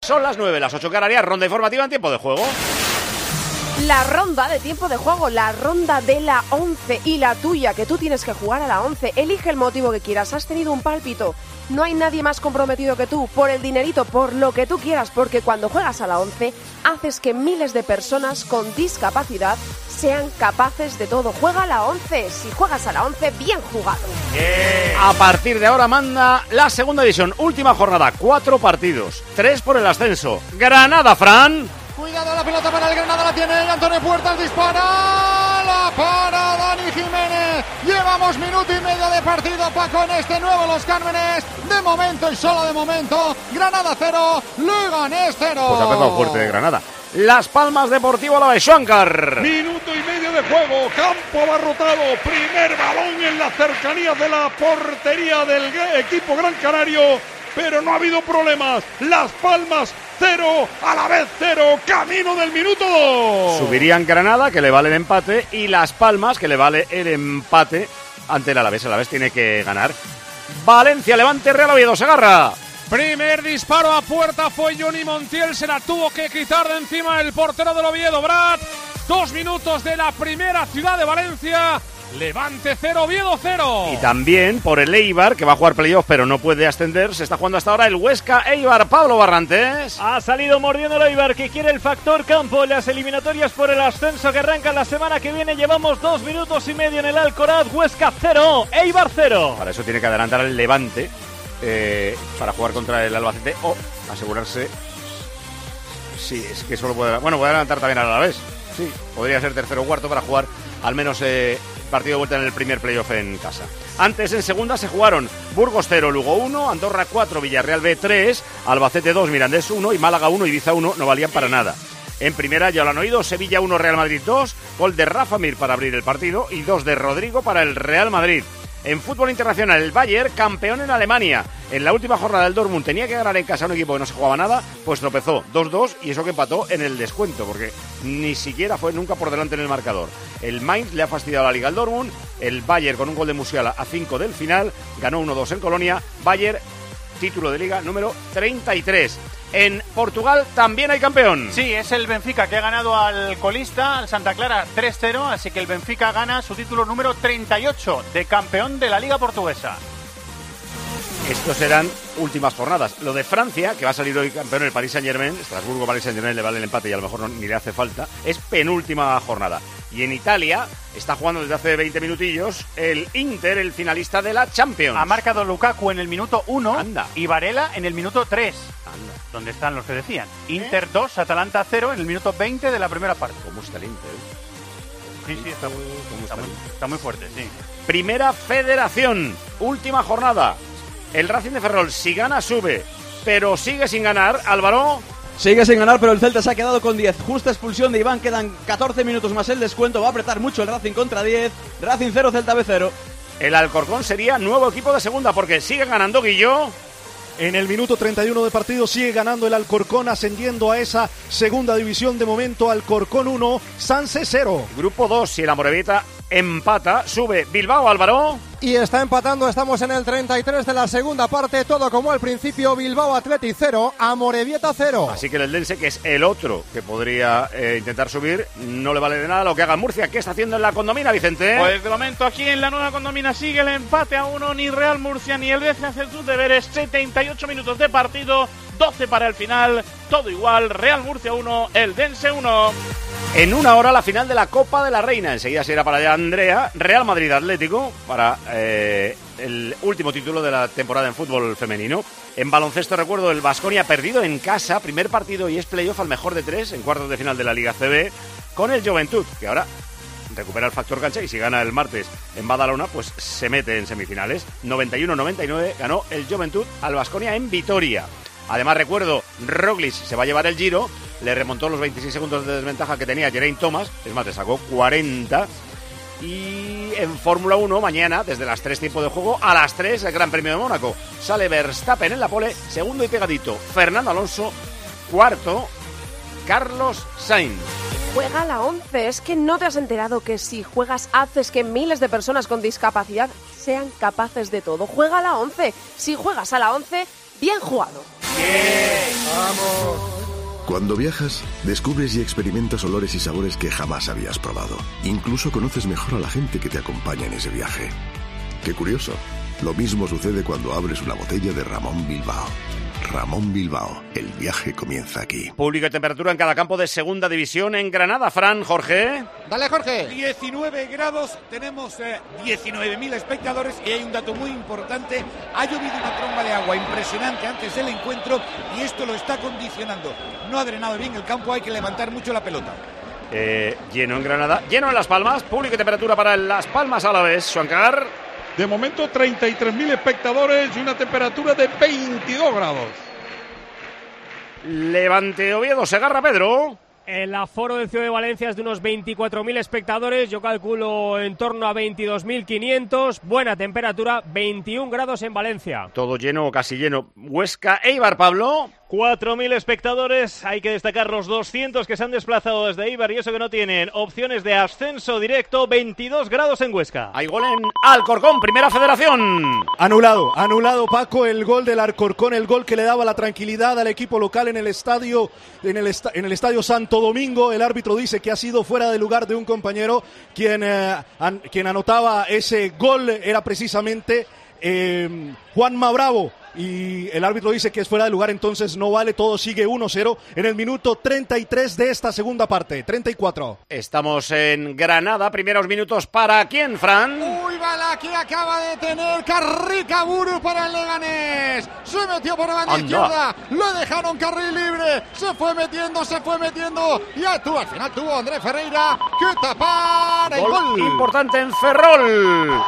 Son las 9, las 8 Canarias, ronda informativa en tiempo de juego. La ronda de tiempo de juego, la ronda de la 11 y la tuya, que tú tienes que jugar a la 11. Elige el motivo que quieras, has tenido un pálpito. No hay nadie más comprometido que tú, por el dinerito, por lo que tú quieras, porque cuando juegas a la 11, haces que miles de personas con discapacidad sean capaces de todo. Juega a la 11, si juegas a la 11, bien jugado. A partir de ahora manda la segunda división, última jornada, 4 partidos, 3 por el ascenso. Granada, Fran. Cuidado, la pelota para el Granada, la tiene Antonio Puertas, dispara, la para Dani Jiménez. Llevamos minuto y medio de partido, Paco, en este nuevo Los Cármenes. De momento y solo de momento, Granada 0, Leganés 0. Pues ha empezado fuerte de Granada. Las Palmas Deportivo Alavés, Xuancar. Minuto y medio de juego, campo abarrotado, primer balón en las cercanías de la portería del equipo gran canario, pero no ha habido problemas. Las Palmas 0, Alavés 0, camino del minuto 2. Subirían Granada, que le vale el empate, y Las Palmas, que le vale el empate ante el Alavés. El Alavés tiene que ganar. Valencia, Levante, Real Oviedo, Segarra. Primer disparo a puerta fue Johnny Montiel, se la tuvo que quitar de encima el portero del Oviedo, Brad. 2 minutos de la primera ciudad de Valencia. Levante 0, Oviedo 0. Y también por el Eibar, que va a jugar playoff pero no puede ascender, se está jugando hasta ahora el Huesca Eibar. Pablo Barrantes. Ha salido mordiendo el Eibar, que quiere el factor campo en las eliminatorias por el ascenso que arrancan la semana que viene. Llevamos 2 minutos y medio en el Alcoraz. Huesca 0, Eibar 0. Para eso tiene que adelantar el Levante para jugar contra el Albacete o asegurarse. Sí, es que solo puede. Bueno, puede adelantar también al Alavés. Sí, podría ser tercero o cuarto para jugar al menos partido de vuelta en el primer playoff en casa. Antes, en segunda, se jugaron Burgos 0, Lugo 1, Andorra 4, Villarreal B 3, Albacete 2, Mirandés 1 y Málaga 1, Ibiza 1, no valían para nada. En primera, ya lo han oído, Sevilla 1, Real Madrid 2, gol de Rafa Mir para abrir el partido y 2 de Rodrigo para el Real Madrid. En fútbol internacional, el Bayern, campeón en Alemania. En la última jornada del Dortmund tenía que ganar en casa a un equipo que no se jugaba nada, pues tropezó 2-2 y eso que empató en el descuento, porque ni siquiera fue nunca por delante en el marcador. El Mainz le ha fastidiado la liga al Dortmund, el Bayern con un gol de Musiala a 5 del final, ganó 1-2 en Colonia, Bayern, título de liga número 33. En Portugal también hay campeón. Sí, es el Benfica que ha ganado al colista, al Santa Clara 3-0, así que el Benfica gana su título número 38 de campeón de la Liga Portuguesa. Estos serán últimas jornadas. Lo de Francia, que va a salir hoy campeón el Paris Saint-Germain, Estrasburgo, Paris Saint-Germain le vale el empate y a lo mejor ni le hace falta, es penúltima jornada. Y en Italia está jugando desde hace 20 minutillos el Inter, el finalista de la Champions. Ha marcado Lukaku en el minuto 1. Anda. Y Varela en el minuto 3. Anda. ¿Dónde están los que decían? Inter 2, Atalanta 0 en el minuto 20 de la primera parte. ¿Cómo está el Inter? Sí, está muy fuerte, sí. Primera Federación, última jornada. El Racing de Ferrol, si gana, sube, pero sigue sin ganar. Álvaro. Sigue sin ganar, pero el Celta se ha quedado con 10. Justa expulsión de Iván, quedan 14 minutos más el descuento. Va a apretar mucho el Racing contra 10. Racing 0, Celta B 0. El Alcorcón sería nuevo equipo de segunda porque sigue ganando Guillo. En el minuto 31 de partido sigue ganando el Alcorcón, ascendiendo a esa segunda división. De momento, Alcorcón 1, Sanse 0. Grupo 2, si el Amorebieta empata, sube Bilbao, Álvaro. Y está empatando, estamos en el 33 de la segunda parte, todo como al principio. Bilbao Athletic 0, Amorebieta 0. Así que el Eldense, que es el otro que podría intentar subir, no le vale de nada lo que haga Murcia. ¿Qué está haciendo en la Condomina, Vicente? Pues de momento aquí en la nueva Condomina sigue el empate a 1, ni Real Murcia ni el Betis hacen sus deberes. 78 minutos de partido, 12 para el final, todo igual. Real Murcia 1, Eldense 1. En una hora la final de la Copa de la Reina. Enseguida se irá para allá Andrea. Real Madrid Atlético para el último título de la temporada en fútbol femenino. En baloncesto, recuerdo, el Baskonia perdido en casa, primer partido y es playoff al mejor de 3 en cuartos de final de la Liga CB con el Juventud, que ahora recupera el factor cancha y si gana el martes en Badalona, pues se mete en semifinales. 91-99 ganó el Juventud al Baskonia en Vitoria. Además, recuerdo, Roglic se va a llevar el Giro, le remontó los 26 segundos de desventaja que tenía Geraint Thomas, es más, le sacó 40. Y en Fórmula 1, mañana, desde las 3 tiempo de juego, a las 3, el Gran Premio de Mónaco. Sale Verstappen en la pole, segundo y pegadito Fernando Alonso, cuarto Carlos Sainz. Juega a la 11, es que no te has enterado que si juegas haces que miles de personas con discapacidad sean capaces de todo. Juega a la 11, si juegas a la 11, bien jugado. Cuando viajas, descubres y experimentas olores y sabores que jamás habías probado. Incluso conoces mejor a la gente que te acompaña en ese viaje. Qué curioso. Lo mismo sucede cuando abres una botella de Ramón Bilbao. Ramón Bilbao, el viaje comienza aquí. Público y temperatura en cada campo de segunda división en Granada. Fran, Jorge. Dale, Jorge. 19 grados, tenemos 19.000 espectadores y hay un dato muy importante. Ha llovido una tromba de agua impresionante antes del encuentro y esto lo está condicionando. No ha drenado bien el campo, hay que levantar mucho la pelota. Lleno en Granada, lleno en Las Palmas. Público y temperatura para Las Palmas a la vez. Xuancar. De momento 33.000 espectadores y una temperatura de 22 grados. Levante Oviedo, Segarra, Pedro. El aforo del Ciudad de Valencia es de unos 24.000 espectadores, yo calculo en torno a 22.500, buena temperatura, 21 grados en Valencia. Todo lleno o casi lleno. Huesca, Eibar, Pablo. 4.000 espectadores, hay que destacar los 200 que se han desplazado desde Eibar y eso que no tienen opciones de ascenso directo, 22 grados en Huesca. Hay gol en Alcorcón, Primera Federación. Anulado Paco el gol del Alcorcón, el gol que le daba la tranquilidad al equipo local en el estadio Santo Domingo. El árbitro dice que ha sido fuera de lugar de un compañero. Quien anotaba ese gol era precisamente Juanma Bravo. Y el árbitro dice que es fuera de lugar, entonces no vale, todo sigue 1-0 en el minuto 33 de esta segunda parte, 34. Estamos en Granada, primeros minutos para ¿quién, Fran? Uy, bala que acaba de tener Carricaburu para el Leganés. Se metió por banda izquierda, le dejaron carril libre, se fue metiendo y al final tuvo Andrés Ferreira que tapar el gol. Importante en Ferrol.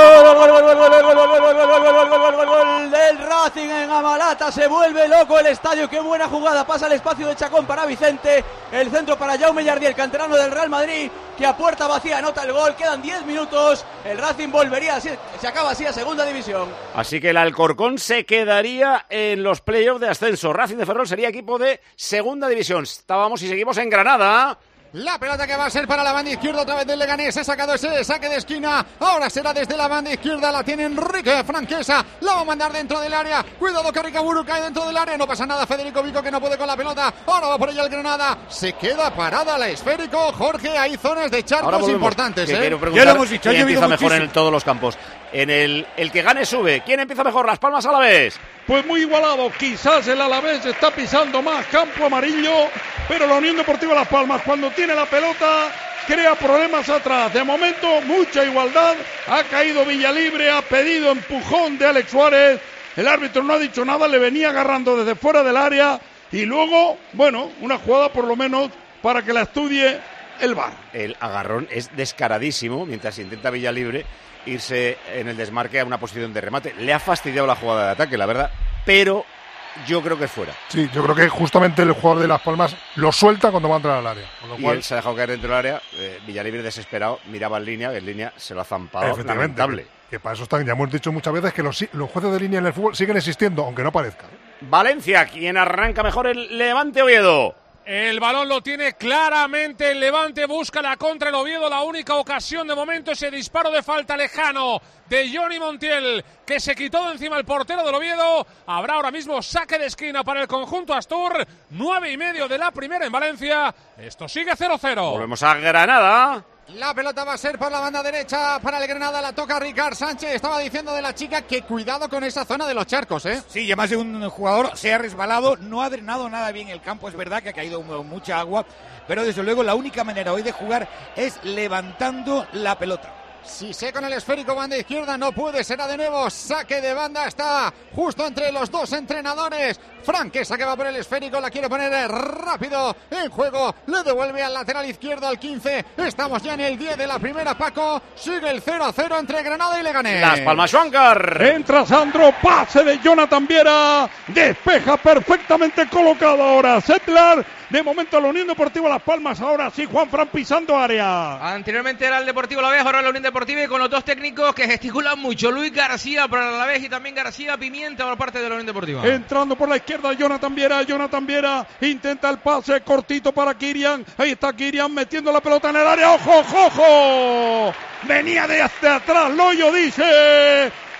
Gol del Racing en Amalata, se vuelve loco el estadio, qué buena jugada, pasa el espacio de Chacón para Vicente, el centro para Jaume Jardí, el canterano del Real Madrid, que a puerta vacía anota el gol, quedan 10 minutos, el Racing volvería, se acaba así a segunda división. Así que el Alcorcón se quedaría en los playoffs de ascenso, Racing de Ferrol sería equipo de segunda división. Estábamos y seguimos en Granada. La pelota que va a ser para la banda izquierda otra vez del Leganés. He sacado ese saque de esquina. Ahora será desde la banda izquierda. La tiene Enrique Franquesa. La va a mandar dentro del área. Cuidado, Carricaburu cae dentro del área. No pasa nada. Federico Vico que no puede con la pelota. Ahora va por ella el Granada. Se queda parada la esférico. Jorge, hay zonas de charcos importantes. Ya lo hemos dicho. ¿Quién empieza mejor en todos los campos? En el que gane sube. ¿Quién empieza mejor? Las Palmas a la vez. Pues muy igualado, quizás el Alavés está pisando más campo amarillo, pero la Unión Deportiva Las Palmas cuando tiene la pelota crea problemas atrás. De momento mucha igualdad, ha caído Villalibre, ha pedido empujón de Alex Suárez, el árbitro no ha dicho nada, le venía agarrando desde fuera del área y luego, bueno, una jugada por lo menos para que la estudie el VAR. El agarrón es descaradísimo mientras intenta Villalibre irse en el desmarque a una posición de remate. Le ha fastidiado la jugada de ataque, la verdad, pero yo creo que es fuera. Sí, yo creo que justamente el jugador de Las Palmas lo suelta cuando va a entrar al área. Con lo cual... él se ha dejado caer dentro del área, Villalibre desesperado, miraba en línea se lo ha zampado. Lamentable. Que para eso están, ya hemos dicho muchas veces que los jueces de línea en el fútbol siguen existiendo, aunque no parezca. Valencia, ¿quién arranca mejor? El Levante Oviedo. El balón lo tiene claramente el Levante, busca la contra el Oviedo, la única ocasión de momento, ese disparo de falta lejano de Johnny Montiel, que se quitó de encima el portero del Oviedo. Habrá ahora mismo saque de esquina para el conjunto Astur, 9:30 de la primera en Valencia, esto sigue 0-0. Volvemos a Granada. La pelota va a ser por la banda derecha para el Granada, la toca Ricard Sánchez. Estaba diciendo de la chica que cuidado con esa zona de los charcos, ¿eh? Sí, ya más de un jugador se ha resbalado, no ha drenado nada bien el campo, es verdad que ha caído mucha agua, pero desde luego la única manera hoy de jugar es levantando la pelota. Si sé con el esférico banda izquierda no puede, será de nuevo saque de banda, está justo entre los dos entrenadores. Franquesa que va por el esférico, la quiere poner rápido en juego, le devuelve al lateral izquierdo al 15, estamos ya en el 10 de la primera, Paco, sigue el 0-0 entre Granada y Leganés. Las Palmas, Xuancar. Entra Sandro, pase de Jonathan Viera, despeja perfectamente colocado ahora Settler. De momento la Unión Deportiva Las Palmas, ahora sí Juanfran pisando área. Anteriormente era el Deportivo Alavés, ahora la Unión Deportiva y con los dos técnicos que gesticulan mucho. Luis García para el Alavés y también García Pimienta por parte de la Unión Deportiva. Entrando por la izquierda Jonathan Viera intenta el pase cortito para Kirian. Ahí está Kirian metiendo la pelota en el área. ¡Ojo, ojo, ojo! Venía desde atrás, Loyo dice...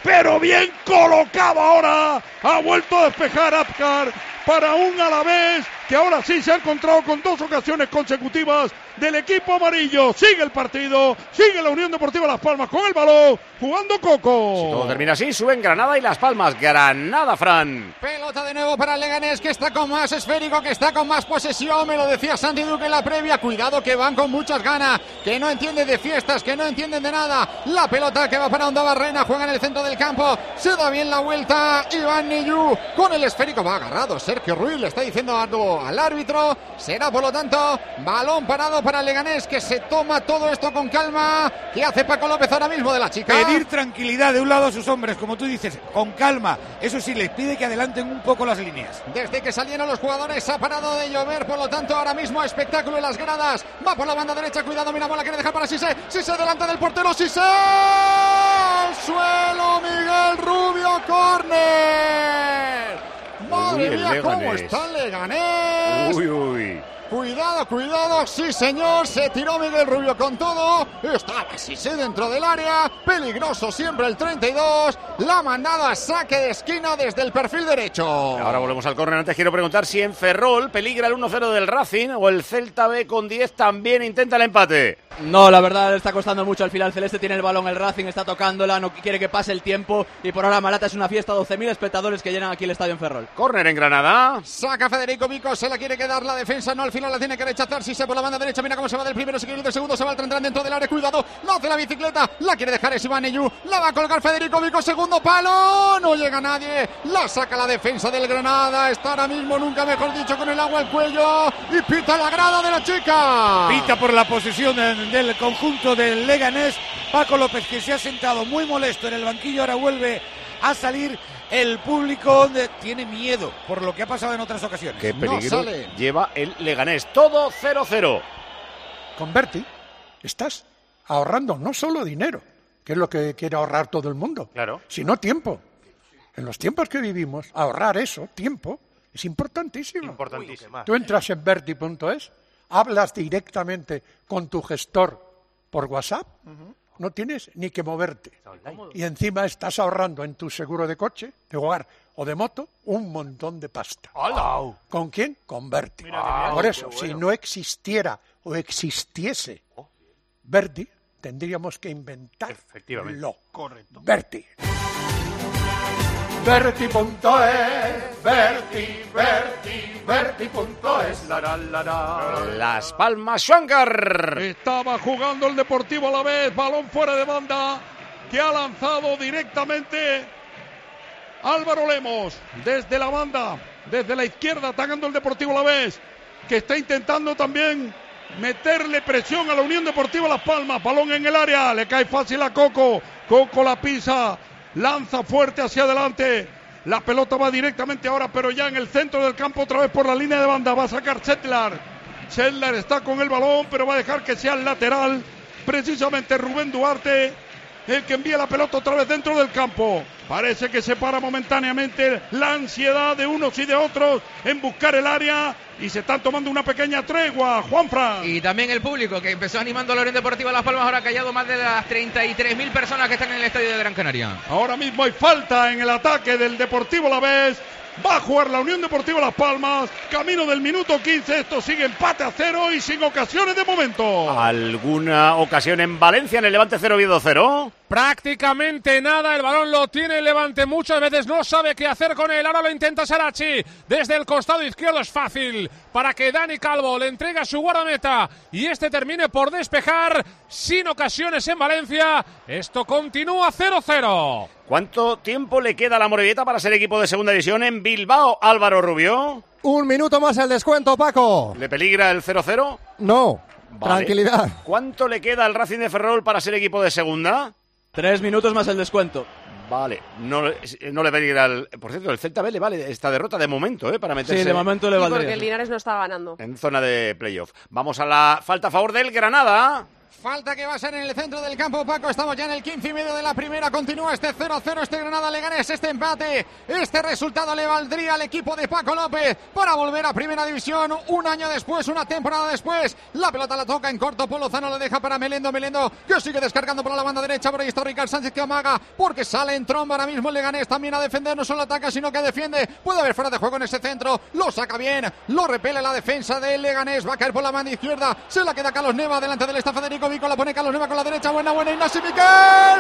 pero bien colocado ahora. Ha vuelto a despejar Apcar para un Alavés que ahora sí se ha encontrado con 2 ocasiones consecutivas del equipo amarillo. Sigue el partido, sigue la Unión Deportiva Las Palmas con el balón, jugando Coco. Si todo termina así, suben Granada y Las Palmas. Granada, Fran. Pelota de nuevo para el Leganés, que está con más esférico, que está con más posesión. Me lo decía Santi Duque en la previa. Cuidado que van con muchas ganas, que no entienden de fiestas, que no entienden de nada. La pelota que va para Onda Barrena, juega en el centro del campo. Se da bien la vuelta Iván Niyú con el esférico. Va agarrado Sergio Ruiz, le está diciendo algo al árbitro. Será por lo tanto balón parado para el Leganés, que se toma todo esto con calma. ¿Qué hace Paco López ahora mismo de la chica? Pedir tranquilidad de un lado a sus hombres, como tú dices, con calma. Eso sí, les pide que adelanten un poco las líneas. Desde que salieron los jugadores ha parado de llover, por lo tanto ahora mismo espectáculo en las gradas. Va por la banda derecha, cuidado, mira, bola quiere dejar para Sise. Sise delante del portero, Sise. ¡Al suelo, Miguel Rubio, córner! Madre mía, cómo está el Leganés. Uy. Cuidado, sí señor, se tiró Miguel Rubio con todo, estaba Sise dentro del área, peligroso siempre el 32, la mandada a saque de esquina desde el perfil derecho. Ahora volvemos al córner. Antes quiero preguntar si en Ferrol peligra el 1-0 del Racing o el Celta B con 10 también intenta el empate. No, la verdad le está costando mucho al final. Celeste tiene el balón, el Racing está tocándola, no quiere que pase el tiempo y por ahora Malata es una fiesta, 12.000 espectadores que llenan aquí el estadio en Ferrol. Córner en Granada. Saca Federico Vico, se la quiere quedar la defensa, no, al final la tiene que rechazar. Si se por la banda derecha, mira cómo se va del primero, sigue del segundo, se va al tren dentro del área, cuidado, no hace la bicicleta, la quiere dejar es Iván Niyú, la va a colgar Federico Vico, segundo palo, no llega nadie, la saca la defensa del Granada, está ahora mismo, nunca mejor dicho, con el agua al cuello y pita la grada de la chica. Pita por la posesión del conjunto del Leganés. Paco López, que se ha sentado muy molesto en el banquillo, ahora vuelve a salir. El público tiene miedo por lo que ha pasado en otras ocasiones. Qué peligro lleva el Leganés. Todo 0-0. Con Berti estás ahorrando no solo dinero, que es lo que quiere ahorrar todo el mundo, claro, sino tiempo. En los tiempos que vivimos, ahorrar eso, tiempo, es importantísimo. Importantísimo. Tú entras en Berti.es, hablas directamente con tu gestor por WhatsApp, no tienes ni que moverte. Y encima estás ahorrando en tu seguro de coche, de hogar o de moto un montón de pasta. ¡Hola! ¿Con quién? Con Berti. Por eso, si no existiera o existiese Berti, tendríamos que inventarlo. Correcto. Berti. Berti.es, Berti.es, Las Palmas, Schwankar. Estaba jugando el Deportivo Alavés, balón fuera de banda, que ha lanzado directamente Álvaro Lemos desde la banda, desde la izquierda, atacando el Deportivo Alavés, que está intentando también meterle presión a la Unión Deportiva Las Palmas. Balón en el área, le cae fácil a Coco, Coco la pisa, lanza fuerte hacia adelante, la pelota va directamente ahora, pero ya en el centro del campo, otra vez por la línea de banda, va a sacar Chetlar está con el balón, pero va a dejar que sea el lateral, precisamente Rubén Duarte, el que envía la pelota otra vez dentro del campo. Parece que se para momentáneamente la ansiedad de unos y de otros en buscar el área y se están tomando una pequeña tregua, Juanfran. Y también el público que empezó animando a la Unión Deportiva Las Palmas, ahora ha callado más de las 33.000 personas que están en el estadio de Gran Canaria. Ahora mismo hay falta en el ataque del Deportivo Alavés. Va a jugar la Unión Deportiva Las Palmas, camino del minuto 15, esto sigue empate a 0 y sin ocasiones de momento. ¿Alguna ocasión en Valencia en el Levante 0 Oviedo 0? Prácticamente nada, el balón lo tiene el Levante, muchas veces no sabe qué hacer con él, ahora lo intenta Sarachi, desde el costado izquierdo es fácil, para que Dani Calvo le entregue a su guardameta y este termine por despejar, sin ocasiones en Valencia, esto continúa 0-0. ¿Cuánto tiempo le queda a la Morevieta para ser equipo de segunda división en Bilbao, Álvaro Rubio? 1 minuto más el descuento, Paco. ¿Le peligra el 0-0? No, vale. Tranquilidad. ¿Cuánto le queda al Racing de Ferrol para ser equipo de segunda? 3 minutos más el descuento. Vale, no le peligra el... Por cierto, el Celta B le vale esta derrota de momento, para meterse... Sí, de momento le valdría. Porque el Linares no está ganando. En zona de playoff. Vamos a la falta a favor del Granada. Falta que va a ser en el centro del campo, Paco. Estamos ya en el 15 y medio de la primera. Continúa este 0-0, este Granada-Leganés, este empate. Este resultado le valdría al equipo de Paco López para volver a primera división un año después, una temporada después. La pelota la toca en corto, Polo Lozano la deja para Melendo, que sigue descargando por la banda derecha. Por ahí está Ricard Sánchez que amaga porque sale en tromba ahora mismo el Leganés también a defender. No solo ataca sino que defiende. Puede haber fuera de juego en ese centro. Lo saca bien, lo repele la defensa del Leganés. Va a caer por la banda izquierda. Se la queda Carlos Neva delante del está Federico Vico. La pone Carlos Neva con la derecha. Buena, Ignacio Miquel.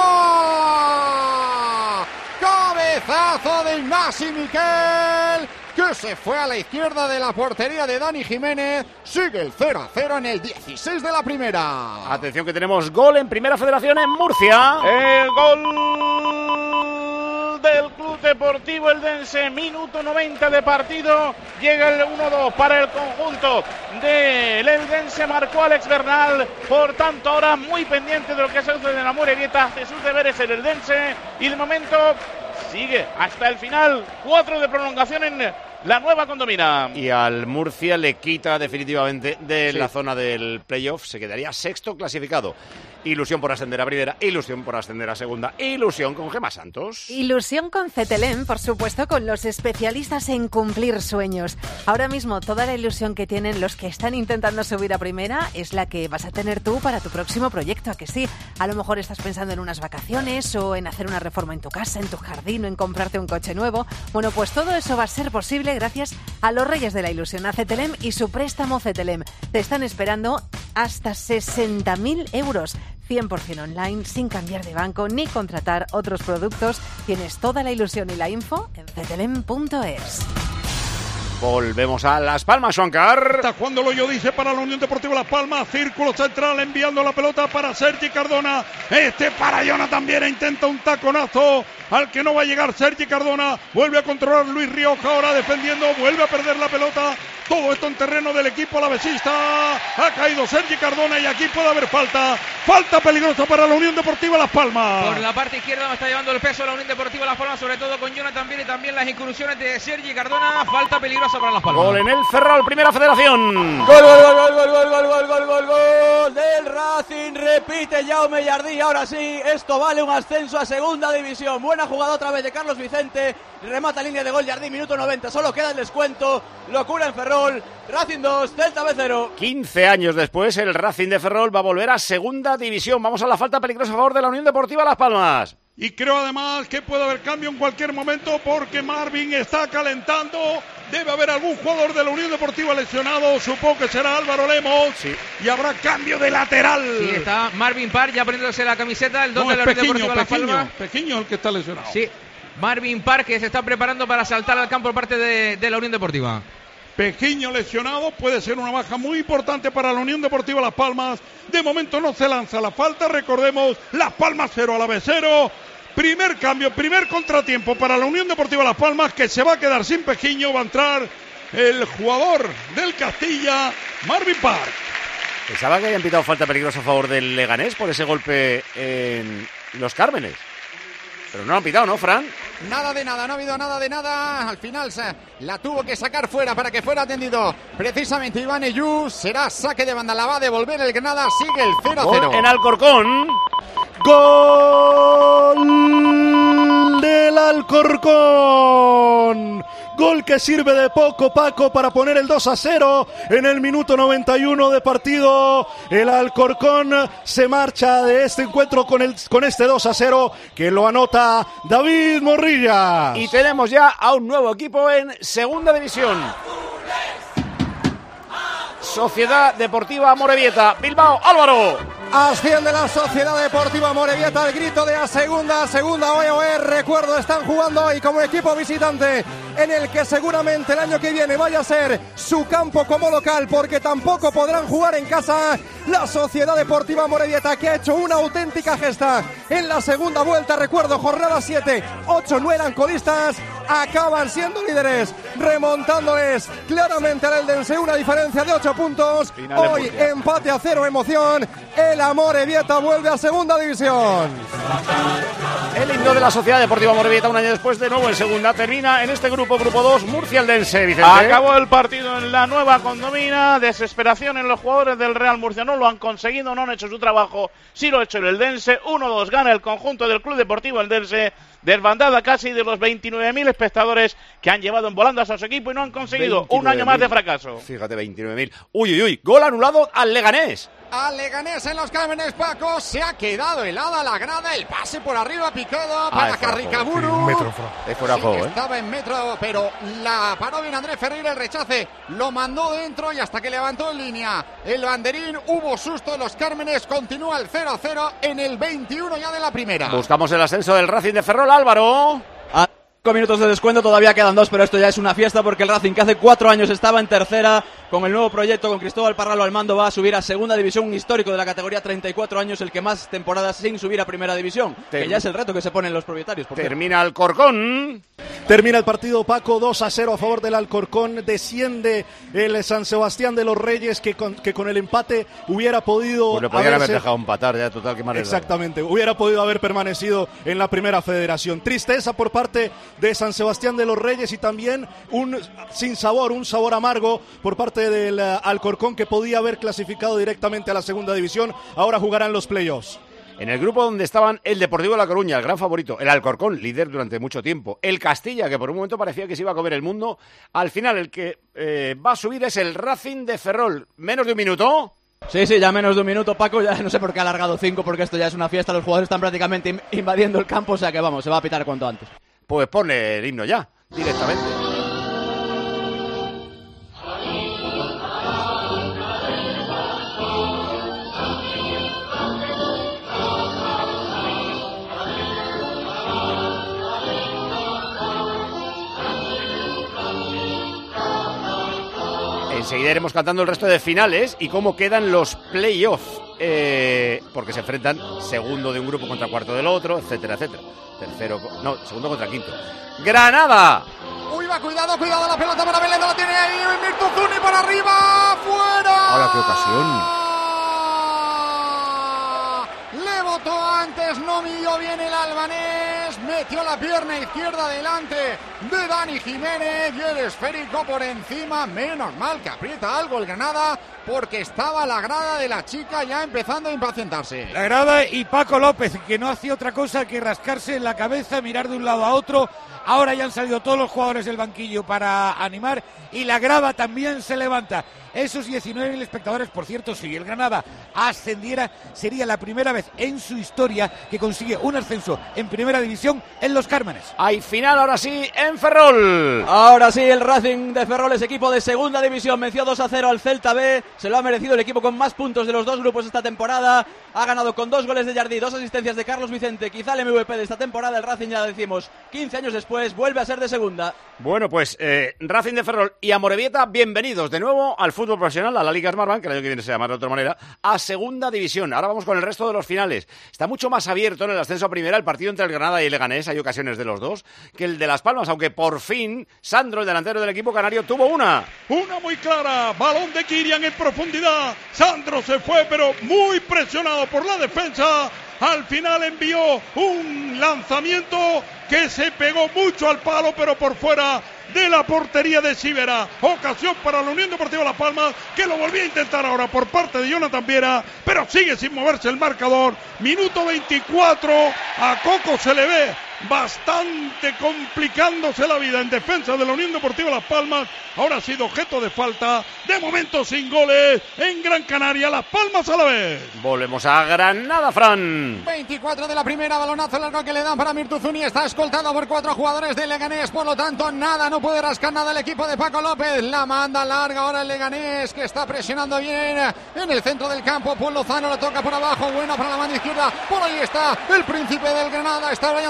¡Fuera! Cabezazo de Ignasi Miquel, que se fue a la izquierda de la portería de Dani Jiménez. Sigue el 0-0 en el 16 de la primera. Atención que tenemos gol en Primera Federación en Murcia. El gol del Club Deportivo Eldense, minuto 90 de partido. Llega el 1-2 para el conjunto del Eldense. Marcó Alex Bernal. Por tanto, ahora muy pendiente de lo que se hace en la Morevieta. Hace sus deberes el Eldense. Y de momento sigue hasta el final. 4 de prolongación en la nueva Condomina. Y al Murcia le quita definitivamente de la zona del playoff. Se quedaría sexto clasificado. Ilusión por ascender a primera, ilusión por ascender a segunda, ilusión con Gemma Santos. Ilusión con Cetelem, por supuesto, con los especialistas en cumplir sueños. Ahora mismo toda la ilusión que tienen los que están intentando subir a primera es la que vas a tener tú para tu próximo proyecto, ¿a que sí? A lo mejor estás pensando en unas vacaciones o en hacer una reforma en tu casa, en tu jardín o en comprarte un coche nuevo. Bueno, pues todo eso va a ser posible gracias a los Reyes de la Ilusión, a Cetelem y su préstamo Cetelem. Te están esperando hasta 60.000 euros. 100% online, sin cambiar de banco ni contratar otros productos. Tienes toda la ilusión y la info en cetelem.es. Volvemos a Las Palmas, Juancar. Está jugando Loyo, dice para la Unión Deportiva Las Palmas. Círculo central enviando la pelota para Sergi Cardona. Para Jonathan Viera, intenta un taconazo al que no va a llegar Sergi Cardona. Vuelve a controlar Luis Rioja, ahora defendiendo. Vuelve a perder la pelota. Todo esto en terreno del equipo alavesista. Ha caído Sergi Cardona y aquí puede haber falta. Falta peligrosa para la Unión Deportiva Las Palmas. Por la parte izquierda me está llevando el peso la Unión Deportiva Las Palmas, sobre todo con Jonathan Viera y también las incursiones de Sergi Cardona. Falta peligrosa para Las Palmas. Gol en el Ferrol, Primera Federación. Gol del Racing. Repite Jaume Jardí. Ahora sí, esto vale un ascenso a segunda división. Buena jugada otra vez de Carlos Vicente. Remata línea de gol Jardí, minuto 90. Solo queda el descuento. Locura en Ferrol. Racing 2, Celta B 0. 15 años después, el Racing de Ferrol va a volver a segunda división. Vamos a la falta peligrosa a favor de la Unión Deportiva Las Palmas. Y creo además que puede haber cambio en cualquier momento porque Marvin está calentando. Debe haber algún jugador de la Unión Deportiva lesionado. Supongo que será Álvaro Lemos. Sí. Y habrá cambio de lateral. Sí, está Marvin Parr ya poniéndose la camiseta. El 2 de la Unión Deportiva Las Palmas. Pequeño el que está lesionado. Sí, Marvin Parr que se está preparando para saltar al campo por parte de la Unión Deportiva. Pequeño lesionado, puede ser una baja muy importante para la Unión Deportiva Las Palmas. De momento no se lanza la falta, recordemos, Las Palmas 0, Alavés 0. Primer cambio, primer contratiempo para la Unión Deportiva Las Palmas, que se va a quedar sin Pejiño. Va a entrar el jugador del Castilla, Marvin Park. Pensaba que habían pitado falta peligrosa a favor del Leganés por ese golpe en Los Cármenes. Pero no lo han pitado, ¿no, Fran? Nada de nada, no ha habido nada de nada. Al final la tuvo que sacar fuera para que fuera atendido precisamente Iván Eyu. Será saque de banda, la va a devolver el Granada. Sigue el 0-0. Gol en Alcorcón. Gol del Alcorcón. Gol que sirve de poco, Paco, para poner el 2-0 en el minuto 91 de partido. El Alcorcón se marcha de este encuentro con este 2-0 que lo anota David Morrillas. Y tenemos ya a un nuevo equipo en segunda división. Sociedad Deportiva Amorebieta, Bilbao, Álvaro. Asciende la Sociedad Deportiva Amorebieta, el grito de a segunda, OE. Recuerdo, están jugando hoy como equipo visitante en el que seguramente el año que viene vaya a ser su campo como local, porque tampoco podrán jugar en casa. La Sociedad Deportiva Amorebieta, que ha hecho una auténtica gesta en la segunda vuelta. Recuerdo, jornada 7, 8 no eran colistas, acaban siendo líderes, remontándoles claramente al Eldense, una diferencia de 8 puntos. Final hoy empate a 0, emoción. El Amorebieta vuelve a segunda división. El himno de la Sociedad Deportiva Amorebieta un año después, de nuevo en segunda. Termina en este grupo 2, Murcia-Eldense, Vicente. Acabó el partido en la nueva condomina. Desesperación en los jugadores del Real Murcia. No lo han conseguido, no han hecho su trabajo. Sí lo ha hecho el Eldense. 1-2 gana el conjunto del Club Deportivo Eldense. Desbandada casi de los 29.000 espectadores que han llevado en volandas a su equipo y no han conseguido un año más de fracaso. Fíjate, 29.000. Uy, gol anulado al Leganés. Al Leganés en los Cármenes, Paco, se ha quedado helada la grada, el pase por arriba picado para Carricaburu. Es fuera de juego, Estaba en metro, pero la paró bien Andrés Ferreira, el rechace lo mandó dentro y hasta que levantó en línea el banderín hubo susto en los Cármenes. Continúa el 0-0 en el 21 ya de la primera. Buscamos el ascenso del Racing de Ferrol, Álvaro. 5 minutos de descuento, todavía quedan 2, pero esto ya es una fiesta porque el Racing, que hace 4 años estaba en tercera, con el nuevo proyecto, con Cristóbal Parralo al mando, va a subir a segunda división, un histórico de la categoría, 34 años, el que más temporadas sin subir a primera división, que ya es el reto que se ponen los propietarios. Termina Alcorcón. Termina el partido, Paco, 2-0 a favor del Alcorcón. Desciende el San Sebastián de los Reyes, que con el empate hubiera podido... Pues le podrían haber dejado empatar ya, total, que mal. Exactamente, hubiera podido haber permanecido en la primera federación. Tristeza por parte de San Sebastián de los Reyes y también un sinsabor, un sabor amargo por parte del Alcorcón, que podía haber clasificado directamente a la segunda división. Ahora jugarán los playoffs. En el grupo donde estaban el Deportivo de La Coruña, el gran favorito, el Alcorcón, líder durante mucho tiempo, el Castilla, que por un momento parecía que se iba a comer el mundo, al final el que va a subir es el Racing de Ferrol. Menos de un minuto. Sí, ya menos de un minuto, Paco, ya no sé por qué ha alargado 5, porque esto ya es una fiesta, los jugadores están prácticamente invadiendo el campo, o sea que vamos, se va a pitar cuanto antes. Pues ponle el himno ya, directamente. Enseguida iremos cantando el resto de finales y cómo quedan los playoffs, porque se enfrentan segundo de un grupo contra cuarto del otro, etcétera, etcétera. Segundo contra quinto. ¡Granada! Uy, va, cuidado, la pelota para Belén, la tiene ahí, Mirtuzuni por arriba, fuera. Ahora, qué ocasión. Le botó antes, no midió bien el albanés, metió la pierna izquierda delante de Dani Jiménez y el esférico por encima. Menos mal que aprieta algo el Granada, porque estaba la grada de la Chica ya empezando a impacientarse. La grada y Paco López, que no hacía otra cosa que rascarse en la cabeza, mirar de un lado a otro. Ahora ya han salido todos los jugadores del banquillo para animar y la grada también se levanta. Esos 19.000 espectadores, por cierto, si el Granada ascendiera, sería la primera vez en su historia que consigue un ascenso en primera división en los Cármenes. Hay final ahora sí en Ferrol. Ahora sí, el Racing de Ferrol es equipo de segunda división, venció 2-0 al Celta B, se lo ha merecido el equipo con más puntos de los dos grupos esta temporada, ha ganado con 2 goles de Jardí, 2 asistencias de Carlos Vicente, quizá el MVP de esta temporada. El Racing, ya decimos, 15 años después, vuelve a ser de segunda. Bueno, pues Racing de Ferrol y Amorebieta, bienvenidos de nuevo al fútbol profesional, a la Liga Smartbank, que el año que viene se llamará de otra manera, a segunda división. Ahora vamos con el resto de los finales. Está mucho más abierto en el ascenso a primera el partido entre el Granada y el Leganés, hay ocasiones de los dos, que el de Las Palmas, aunque por fin Sandro, el delantero del equipo canario, tuvo una muy clara, balón de Kirian en profundidad. Sandro se fue, pero muy presionado por la defensa. Al final envió un lanzamiento que se pegó mucho al palo, pero por fuera de la portería de Sivera. Ocasión para la Unión Deportiva Las Palmas, que lo volvió a intentar ahora por parte de Jonathan Viera, pero sigue sin moverse el marcador. Minuto 24, a Coco se le ve bastante complicándose la vida en defensa de la Unión Deportiva Las Palmas. Ahora ha sido objeto de falta, de momento sin goles en Gran Canaria. Las Palmas a la vez. Volvemos a Granada, Fran. 24 de la primera, balonazo largo que le dan para Mirtuzuni, está escoltado por 4 jugadores de Leganés, por lo tanto nada, no puede rascar nada el equipo de Paco López. La manda larga ahora el Leganés, que está presionando bien en el centro del campo. Paul Lozano lo toca por abajo, buena para la mano izquierda, por ahí está el príncipe del Granada, está Brian Zaragoza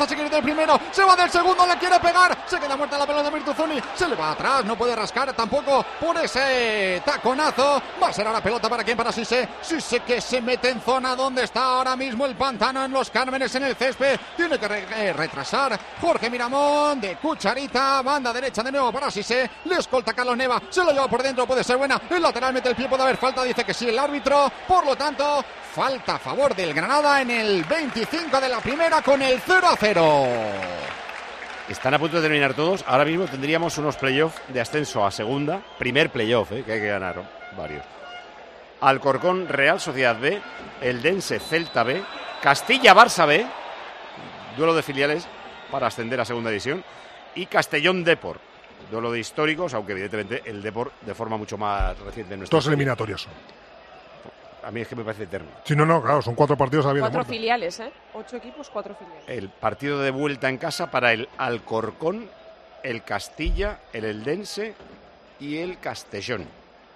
a seguir del primero, se va del segundo, le quiere pegar, se queda muerta la pelota Mirtuzuni, se le va atrás, no puede rascar tampoco por ese taconazo. Va a ser ahora pelota para quién, para Sise que se mete en zona donde está ahora mismo el pantano en Los Cármenes, en el césped, tiene que retrasar Jorge Miramón de cucharita, banda derecha de nuevo para Sise, le escolta Carlos Neva, se lo lleva por dentro, puede ser buena, el lateral mete el pie, puede haber falta, dice que sí el árbitro, por lo tanto falta a favor del Granada en el 25 de la primera con el 0-0. Están a punto de terminar todos. Ahora mismo tendríamos unos playoffs de ascenso a segunda. Primer playoff, que hay que ganar varios. Alcorcón, Real Sociedad B. Eldense, Celta B. Castilla, Barça B. Duelo de filiales para ascender a segunda división. Y Castellón, Depor. Duelo de históricos, aunque evidentemente el Depor de forma mucho más reciente. Todos eliminatorios. A mí es que me parece eterno. Sí, no, claro, son 4 partidos a vida 4 muerta. filiales, 8 equipos, 4 filiales. El partido de vuelta en casa para el Alcorcón, el Castilla, el Eldense y el Castellón.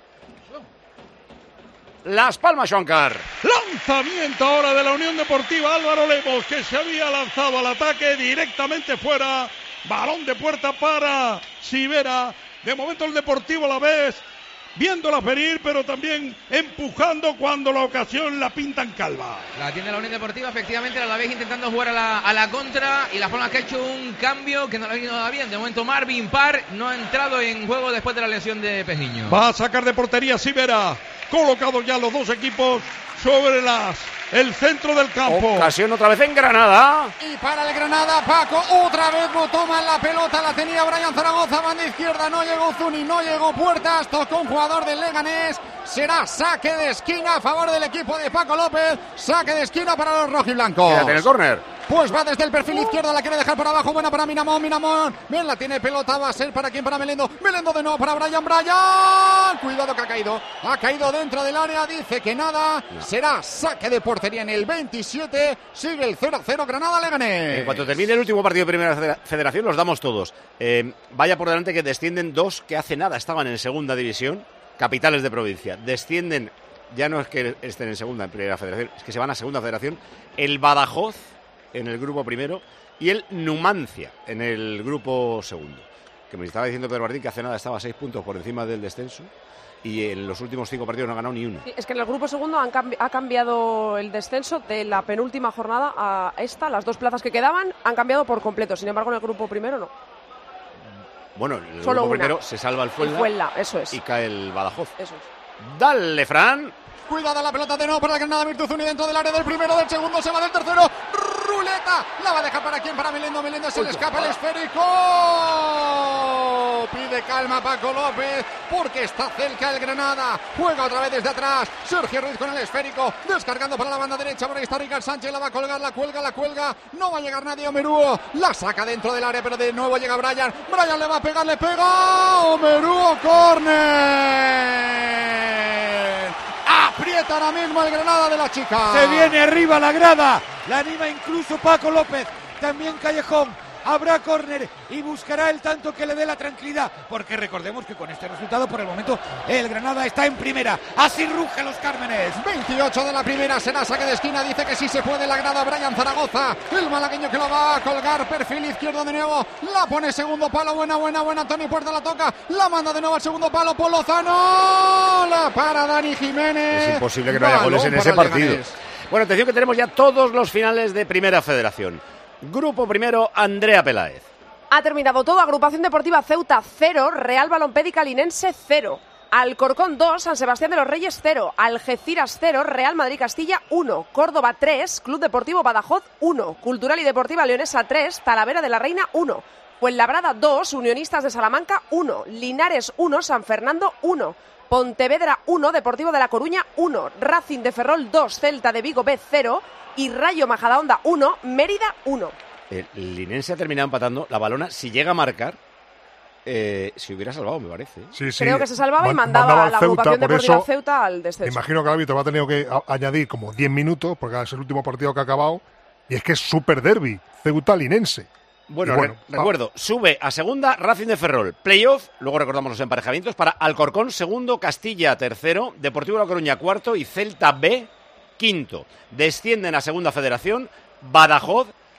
Las Palmas, Juancar. Lanzamiento ahora de la Unión Deportiva Álvaro Lemos, que se había lanzado al ataque directamente fuera. Balón de puerta para Sivera. De momento el Deportivo a la vez viéndola venir, pero también empujando cuando la ocasión la pintan calva. La tiene la Unión Deportiva, efectivamente, a la vez intentando jugar a la contra, y Las Palmas que ha hecho un cambio que no le ha venido nada bien. De momento Marvin Parr no ha entrado en juego después de la lesión de Pejiño. Va a sacar de portería Sivera. Colocados ya los dos equipos sobre el centro del campo. Ocasión otra vez en Granada. Y para el Granada, Paco, otra vez lo toma en la pelota, la tenía Brian Zaragoza, banda izquierda, no llegó Zuni, no llegó Puertas, tocó un jugador del Leganés, será saque de esquina a favor del equipo de Paco López, saque de esquina para los rojiblancos. Quédate en el córner. Pues va desde el perfil izquierdo, la quiere dejar por abajo, buena para Miramón, bien la tiene pelota, va a ser para quién, para Melendo de nuevo para Brian, cuidado que ha caído dentro del área, dice que nada, será saque de portería en el 27, sigue el 0-0 Granada-Leganés. En cuanto termine el último partido de Primera Federación, los damos todos. Vaya por delante que descienden dos que hace nada estaban en segunda división, capitales de provincia, descienden, ya no es que estén en segunda, en Primera Federación, es que se van a segunda federación, el Badajoz en el grupo primero y el Numancia en el grupo segundo. Que me estaba diciendo Pedro Martín que hace nada estaba a 6 puntos por encima del descenso y en los últimos 5 partidos no ha ganado ni uno. Sí, es que en el grupo segundo ha cambiado el descenso de la penúltima jornada a esta. Las 2 plazas que quedaban han cambiado por completo. Sin embargo, en el grupo primero no. Bueno, el Solo grupo una. primero se salva el Fuenla, eso es. Y cae el Badajoz. Eso es. Dale, Fran. Cuidado la pelota de nuevo para el Granada, Mirtuzuni dentro del área del primero, del segundo, se va del tercero. Ruleta, la va a dejar para quién, para Melendo se le escapa el esférico. Pide calma Paco López porque está cerca el Granada. Juega otra vez desde atrás. Sergio Ruiz con el esférico, descargando para la banda derecha. Por ahí está Ricard Sánchez, la va a colgar, la cuelga. No va a llegar nadie. Omeruo la saca dentro del área, pero de nuevo llega Brian. Brian le va a pegar, le pega. Omeruo, córner. Aprieta ahora mismo el Granada de la chica. Se viene arriba la grada. La anima incluso Paco López. También Callejón. Habrá córner y buscará el tanto que le dé la tranquilidad. Porque recordemos que con este resultado, por el momento, el Granada está en primera. Así ruge Los Cármenes. 28 de la primera, será saque de esquina. Dice que sí se puede la grada Brian Zaragoza. El malagueño que lo va a colgar. Perfil izquierdo de nuevo. La pone segundo palo. Buena. Tony Puerta la toca. La manda de nuevo al segundo palo. Polozano. La para Dani Jiménez. Es imposible que no haya goles en ese partido. Bueno, atención que tenemos ya todos los finales de Primera Federación. Grupo primero, Andrea Peláez. Ha terminado todo. Agrupación Deportiva Ceuta 0, Real Balompédica Linense 0, Alcorcón 2, San Sebastián de los Reyes 0, Algeciras 0, Real Madrid Castilla 1, Córdoba 3, Club Deportivo Badajoz 1, Cultural y Deportiva Leonesa 3, Talavera de la Reina 1, Fuenlabrada 2, Unionistas de Salamanca 1, Linares 1, San Fernando 1, Pontevedra 1, Deportivo de La Coruña 1, Racing de Ferrol 2, Celta de Vigo B 0 y Rayo Majadahonda 1, Mérida 1. El Linense ha terminado empatando. La Balona, si llega a marcar, se hubiera salvado, me parece. Sí. Creo que se salvaba y mandaba a la agrupación deportiva Ceuta al descenso. Me imagino que el árbitro va a tener que añadir como 10 minutos, porque es el último partido que ha acabado, y es que es súper derbi, Ceuta-Linense. Bueno, recuerdo, sube a segunda Racing de Ferrol, playoff, luego recordamos los emparejamientos, para Alcorcón segundo, Castilla tercero, Deportivo de La Coruña cuarto y Celta B quinto. Descienden a segunda federación, Badajoz,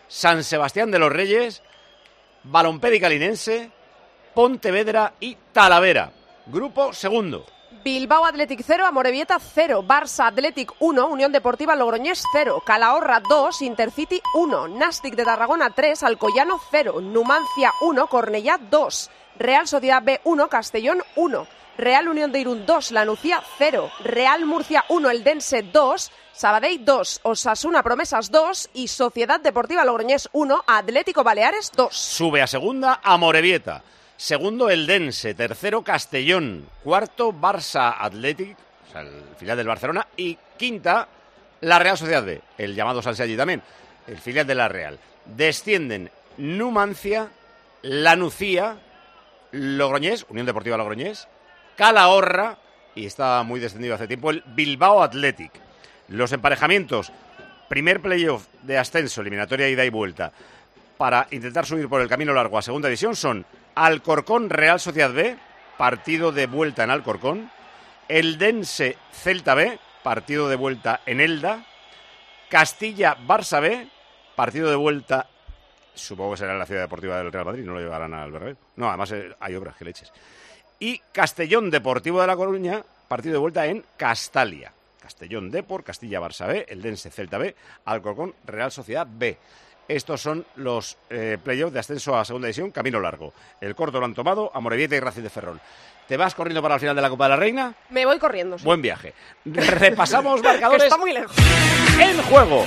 San Sebastián de los Reyes, Balompédica Linense, Pontevedra y Talavera. Grupo segundo. Bilbao Athletic 0, Amorebieta 0, Barça Athletic 1, Unión Deportiva Logroñés 0, Calahorra 2, Intercity 1, Nàstic de Tarragona 3, Alcoyano 0, Numancia 1, Cornellá 2, Real Sociedad B 1, Castellón 1, Real Unión de Irún 2, Lanucía 0, Real Murcia 1, Eldense 2, Sabadell 2, Osasuna Promesas 2 y Sociedad Deportiva Logroñés 1, Atlético Baleares 2. Sube a segunda Amorebieta. Segundo, Eldense. Tercero, Castellón. Cuarto, Barça Athletic, o sea, el filial del Barcelona. Y quinta, la Real Sociedad B, el llamado Salse allí también, el filial de la Real. Descienden Numancia, Lanucía, Logroñés, Unión Deportiva Logroñés, Calahorra, y está muy descendido hace tiempo, el Bilbao Athletic. Los emparejamientos, primer playoff de ascenso, eliminatoria ida y vuelta, para intentar subir por el camino largo a segunda división son Alcorcón Real Sociedad B, partido de vuelta en Alcorcón, Eldense Celta B, partido de vuelta en Elda, Castilla Barça B, partido de vuelta, supongo que será en la Ciudad Deportiva del Real Madrid, no lo llevarán al Bernabéu. No, además hay obras, que leches. Y Castellón Deportivo de La Coruña, partido de vuelta en Castalia. Castellón Depor, Castilla Barça B, Eldense Celta B, Alcorcón Real Sociedad B. Estos son los playoffs de ascenso a segunda división, camino largo. El corto lo han tomado Amorebieta y Racing de Ferrol. ¿Te vas corriendo para el final de la Copa de la Reina? Me voy corriendo. Sí. Buen viaje. Repasamos marcadores. Está muy lejos. En juego.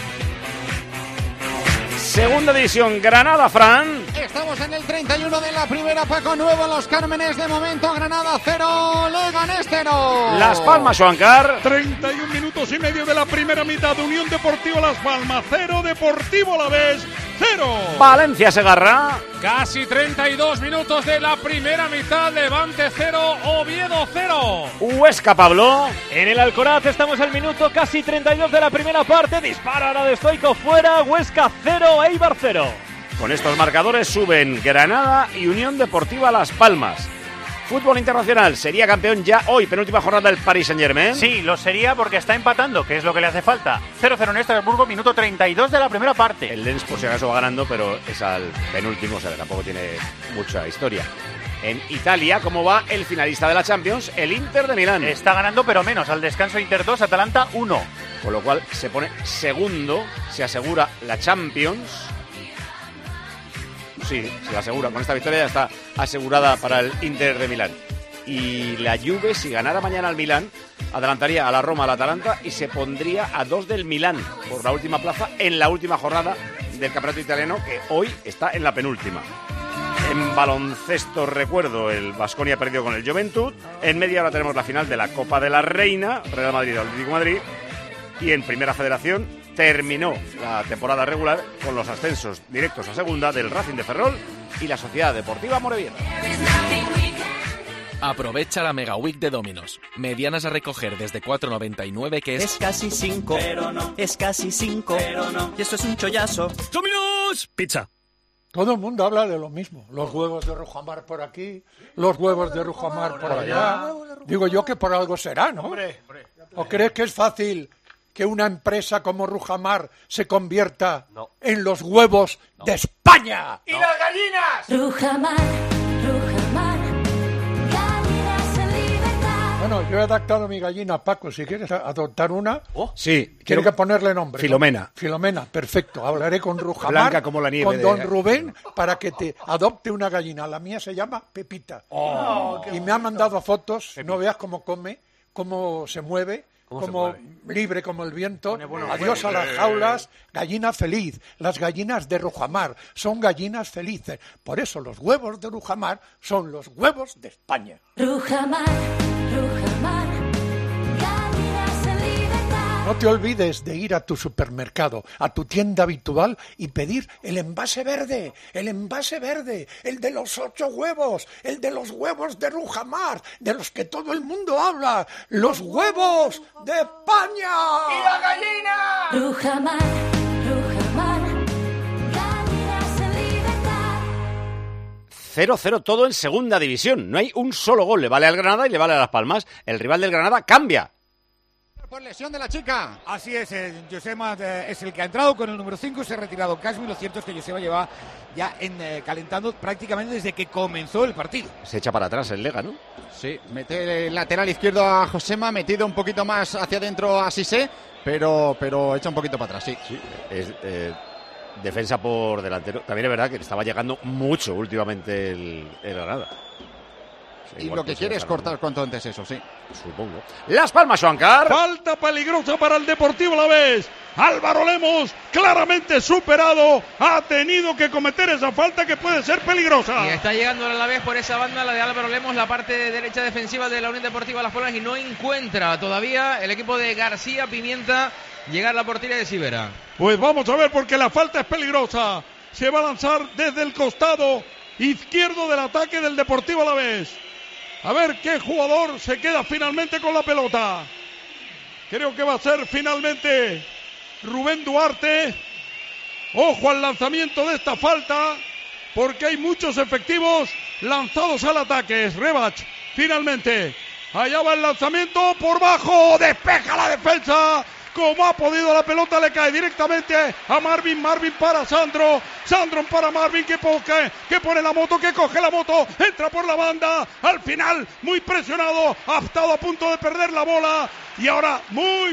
Segunda división, Granada, Fran. Estamos en el 31 de la primera, Paco. Nuevo Los Cármenes. De momento, Granada 0, Leganés 0. Las Palmas, Juancar. 31 minutos y medio de la primera mitad. Unión Deportiva Las Palmas 0, Deportivo Alavés 0. Valencia, Segarra. Casi 32 minutos de la primera mitad. Levante 0, Oviedo 0. Huesca, Pablo. En el Alcoraz estamos al minuto casi 32 de la primera parte. Dispara ahora de Stoico fuera. Huesca 0, Eibar 0. Con estos marcadores suben Granada y Unión Deportiva Las Palmas. Fútbol internacional, sería campeón ya hoy, penúltima jornada del Paris Saint-Germain. Sí, lo sería porque está empatando, que es lo que le hace falta. 0-0 en Estrasburgo, minuto 32 de la primera parte. El Lens por si acaso va ganando, pero es al penúltimo, o sea, tampoco tiene mucha historia. En Italia, ¿cómo va el finalista de la Champions? El Inter de Milán. Está ganando, pero menos. Al descanso Inter 2, Atalanta 1. Con lo cual se pone segundo, se asegura la Champions. Sí, se la asegura. Con esta victoria ya está asegurada para el Inter de Milán. Y la Juve, si ganara mañana al Milán, adelantaría a la Roma, al Atalanta y se pondría a 2 del Milán por la última plaza en la última jornada del campeonato italiano, que hoy está en la penúltima. En baloncesto, recuerdo, el Baskonia perdió con el Juventud. En media hora tenemos la final de la Copa de la Reina, Real Madrid Atlético de Madrid. Y en Primera Federación terminó la temporada regular con los ascensos directos a segunda del Racing de Ferrol y la Sociedad Deportiva Amorebieta. Aprovecha la Mega Week de Domino's. Medianas a recoger desde 4,99, que es casi 5, pero no. Es casi 5, pero no. Y esto es un chollazo. ¡Domino's! Pizza. Todo el mundo habla de lo mismo. Los huevos de Rujamar por aquí, los huevos de Rujamar por allá. Digo yo que por algo será, ¿no? ¿O crees que es fácil que una empresa como Rujamar se convierta en los huevos de España? ¡Y las gallinas! Rujamar, gallinas en libertad. Bueno, yo he adaptado mi gallina, Paco. Si quieres adoptar una, sí, quiero que ponerle nombre. Filomena. ¿No? Filomena, perfecto. Hablaré con Rujamar, blanca como la nieve, con don Rubén, para que te adopte una gallina. La mía se llama Pepita. Y me ha mandado fotos. No veas cómo come, cómo se mueve. Como libre como el viento. Adiós a las jaulas. Gallina feliz. Las gallinas de Rujamar son gallinas felices. Por eso los huevos de Rujamar son los huevos de España. Rujamar, gallinas en libertad. No te olvides de ir a tu supermercado, a tu tienda habitual y pedir el envase verde, el de los 8 huevos, el de los huevos de Rujamar, de los que todo el mundo habla, los huevos de España. ¡Y la gallina! Rujamar, gallinas en libertad. 0-0 todo en segunda división. No hay un solo gol. Le vale al Granada y le vale a Las Palmas. El rival del Granada cambia. Por lesión de la chica. Así es, Josema es el que ha entrado con el número 5, se ha retirado Casmi. Lo cierto es que Josema lleva ya calentando prácticamente desde que comenzó el partido. Se echa para atrás el Lega, ¿no? Sí, mete el lateral izquierdo a Josema, metido un poquito más hacia adentro a Sisé, pero echa un poquito para atrás, sí. Es defensa por delantero. También es verdad que le estaba llegando mucho últimamente el Granada. Y lo que quiere es cortar cuanto antes eso, sí. Supongo. Las Palmas, Juancar. Falta peligrosa para el Deportivo Alavés. Álvaro Lemos, claramente superado, ha tenido que cometer esa falta que puede ser peligrosa. Y está llegando el Alavés por esa banda, la de Álvaro Lemos, la parte derecha defensiva de la Unión Deportiva Las Palmas, y no encuentra todavía el equipo de García Pimienta llegar a la portería de Sivera. Pues vamos a ver, porque la falta es peligrosa. Se va a lanzar desde el costado izquierdo del ataque del Deportivo Alavés. A ver qué jugador se queda finalmente con la pelota. Creo que va a ser finalmente Rubén Duarte. Ojo al lanzamiento de esta falta, porque hay muchos efectivos lanzados al ataque. Es Rebach, finalmente. Allá va el lanzamiento por bajo. Despeja la defensa. Como ha podido, la pelota le cae directamente a Marvin. Marvin para Sandro. Sandro para Marvin, que pone la moto, que coge la moto, entra por la banda. Al final, muy presionado, ha estado a punto de perder la bola. Y ahora,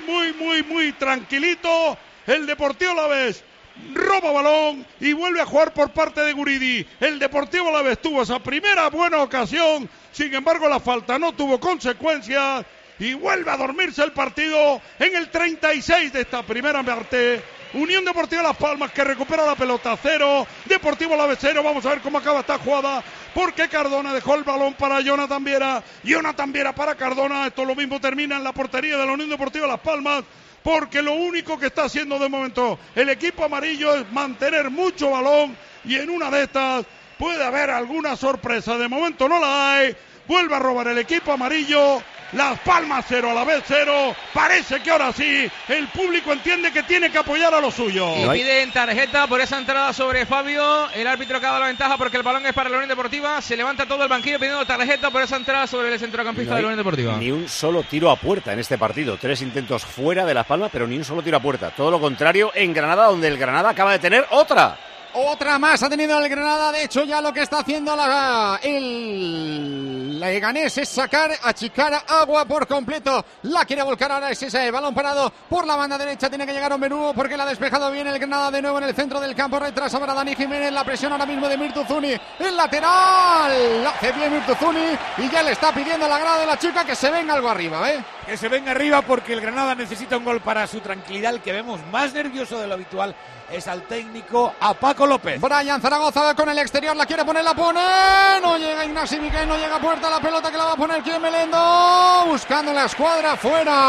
muy tranquilito, el Deportivo Alavés roba balón y vuelve a jugar por parte de Guridi. El Deportivo Alavés tuvo esa primera buena ocasión, sin embargo la falta no tuvo consecuencias. Y vuelve a dormirse el partido en el 36 de esta primera parte. Unión Deportiva Las Palmas, que recupera la pelota, 0. Deportivo Alavés 0. Vamos a ver cómo acaba esta jugada, porque Cardona dejó el balón para Jonathan Viera. Jonathan Viera para Cardona. Esto lo mismo termina en la portería de la Unión Deportiva Las Palmas, porque lo único que está haciendo de momento el equipo amarillo es mantener mucho balón, y en una de estas puede haber alguna sorpresa. De momento no la hay. Vuelve a robar el equipo amarillo. Las Palmas 0, Alavés 0. Parece que ahora sí el público entiende que tiene que apoyar a los suyos. Y piden tarjeta por esa entrada sobre Fabio. El árbitro que ha dado la ventaja porque el balón es para la Unión Deportiva. Se levanta todo el banquillo pidiendo tarjeta por esa entrada sobre el centrocampista de la Unión Deportiva. Ni un solo tiro a puerta en este partido. 3 intentos fuera de Las Palmas, pero ni un solo tiro a puerta. Todo lo contrario en Granada, donde el Granada acaba de tener otra. Otra más ha tenido el Granada. De hecho, ya lo que está haciendo el Leganés es achicar agua por completo. La quiere volcar ahora, es ese balón parado por la banda derecha. Tiene que llegar un menú, porque la ha despejado bien el Granada de nuevo en el centro del campo. Retrasa para Dani Jiménez. La presión ahora mismo de Mirtuzuni. El lateral. La hace bien Mirtuzuni y ya le está pidiendo a la grada de la chica que se venga algo arriba, ¿eh? Que se venga arriba, porque el Granada necesita un gol para su tranquilidad. El que vemos más nervioso de lo habitual es al técnico, a Paco López. Brian Zaragoza con el exterior, la quiere poner, la pone. No llega Ignasi Miquel, no llega a puerta. La pelota que la va a poner Kien Melendo. Buscando la escuadra,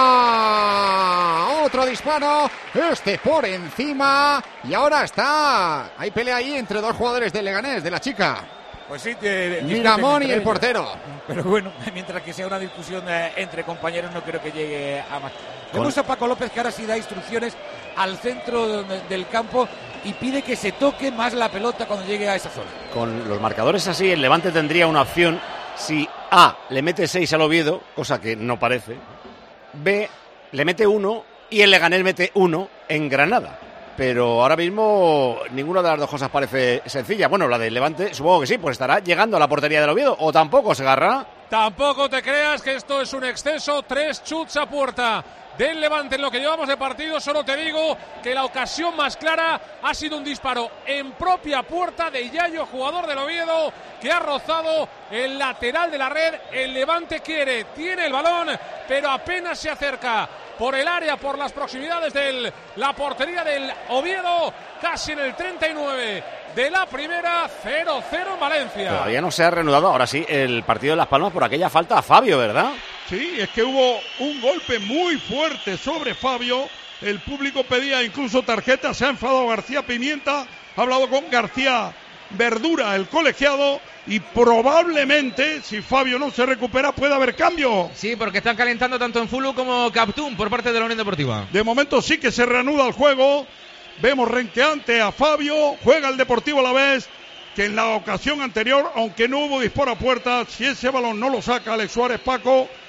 fuera. Otro disparo. Este por encima. Y ahora hay pelea ahí entre dos jugadores del Leganés, de la chica. Pues sí, Miramón y el portero. Pero bueno, mientras que sea una discusión entre compañeros, no creo que llegue a más. Vemos a Paco López, que ahora sí da instrucciones al centro del campo y pide que se toque más la pelota cuando llegue a esa zona. Con los marcadores así, el Levante tendría una opción si A, le mete 6 al Oviedo, cosa que no parece. B, le mete 1 y el Leganés mete 1 en Granada. Pero ahora mismo ninguna de las dos cosas parece sencilla. Bueno, la del Levante supongo que sí, pues estará llegando a la portería del Oviedo, o tampoco, se agarra. Tampoco te creas que esto es un exceso. 3 chuts a puerta del Levante en lo que llevamos de partido. Solo te digo que la ocasión más clara ha sido un disparo en propia puerta de Yayo, jugador del Oviedo, que ha rozado el lateral de la red. El Levante tiene el balón, pero apenas se acerca por el área, por las proximidades de la portería del Oviedo, casi en el 39 de la primera. 0-0 en Valencia. Todavía no se ha reanudado, ahora sí, el partido de Las Palmas por aquella falta a Fabio, ¿verdad? Sí, es que hubo un golpe muy fuerte sobre Fabio. El público pedía incluso tarjeta. Se ha enfadado García Pimienta. Ha hablado con García Verdura, el colegiado. Y probablemente, si Fabio no se recupera, puede haber cambio. Sí, porque están calentando tanto en Fulu como Captún por parte de la Unión Deportiva. De momento sí que se reanuda el juego. Vemos renqueante a Fabio. Juega el Deportivo Alavés, que en la ocasión anterior, aunque no hubo disparo a puerta, si ese balón no lo saca Alex Suárez, Paco,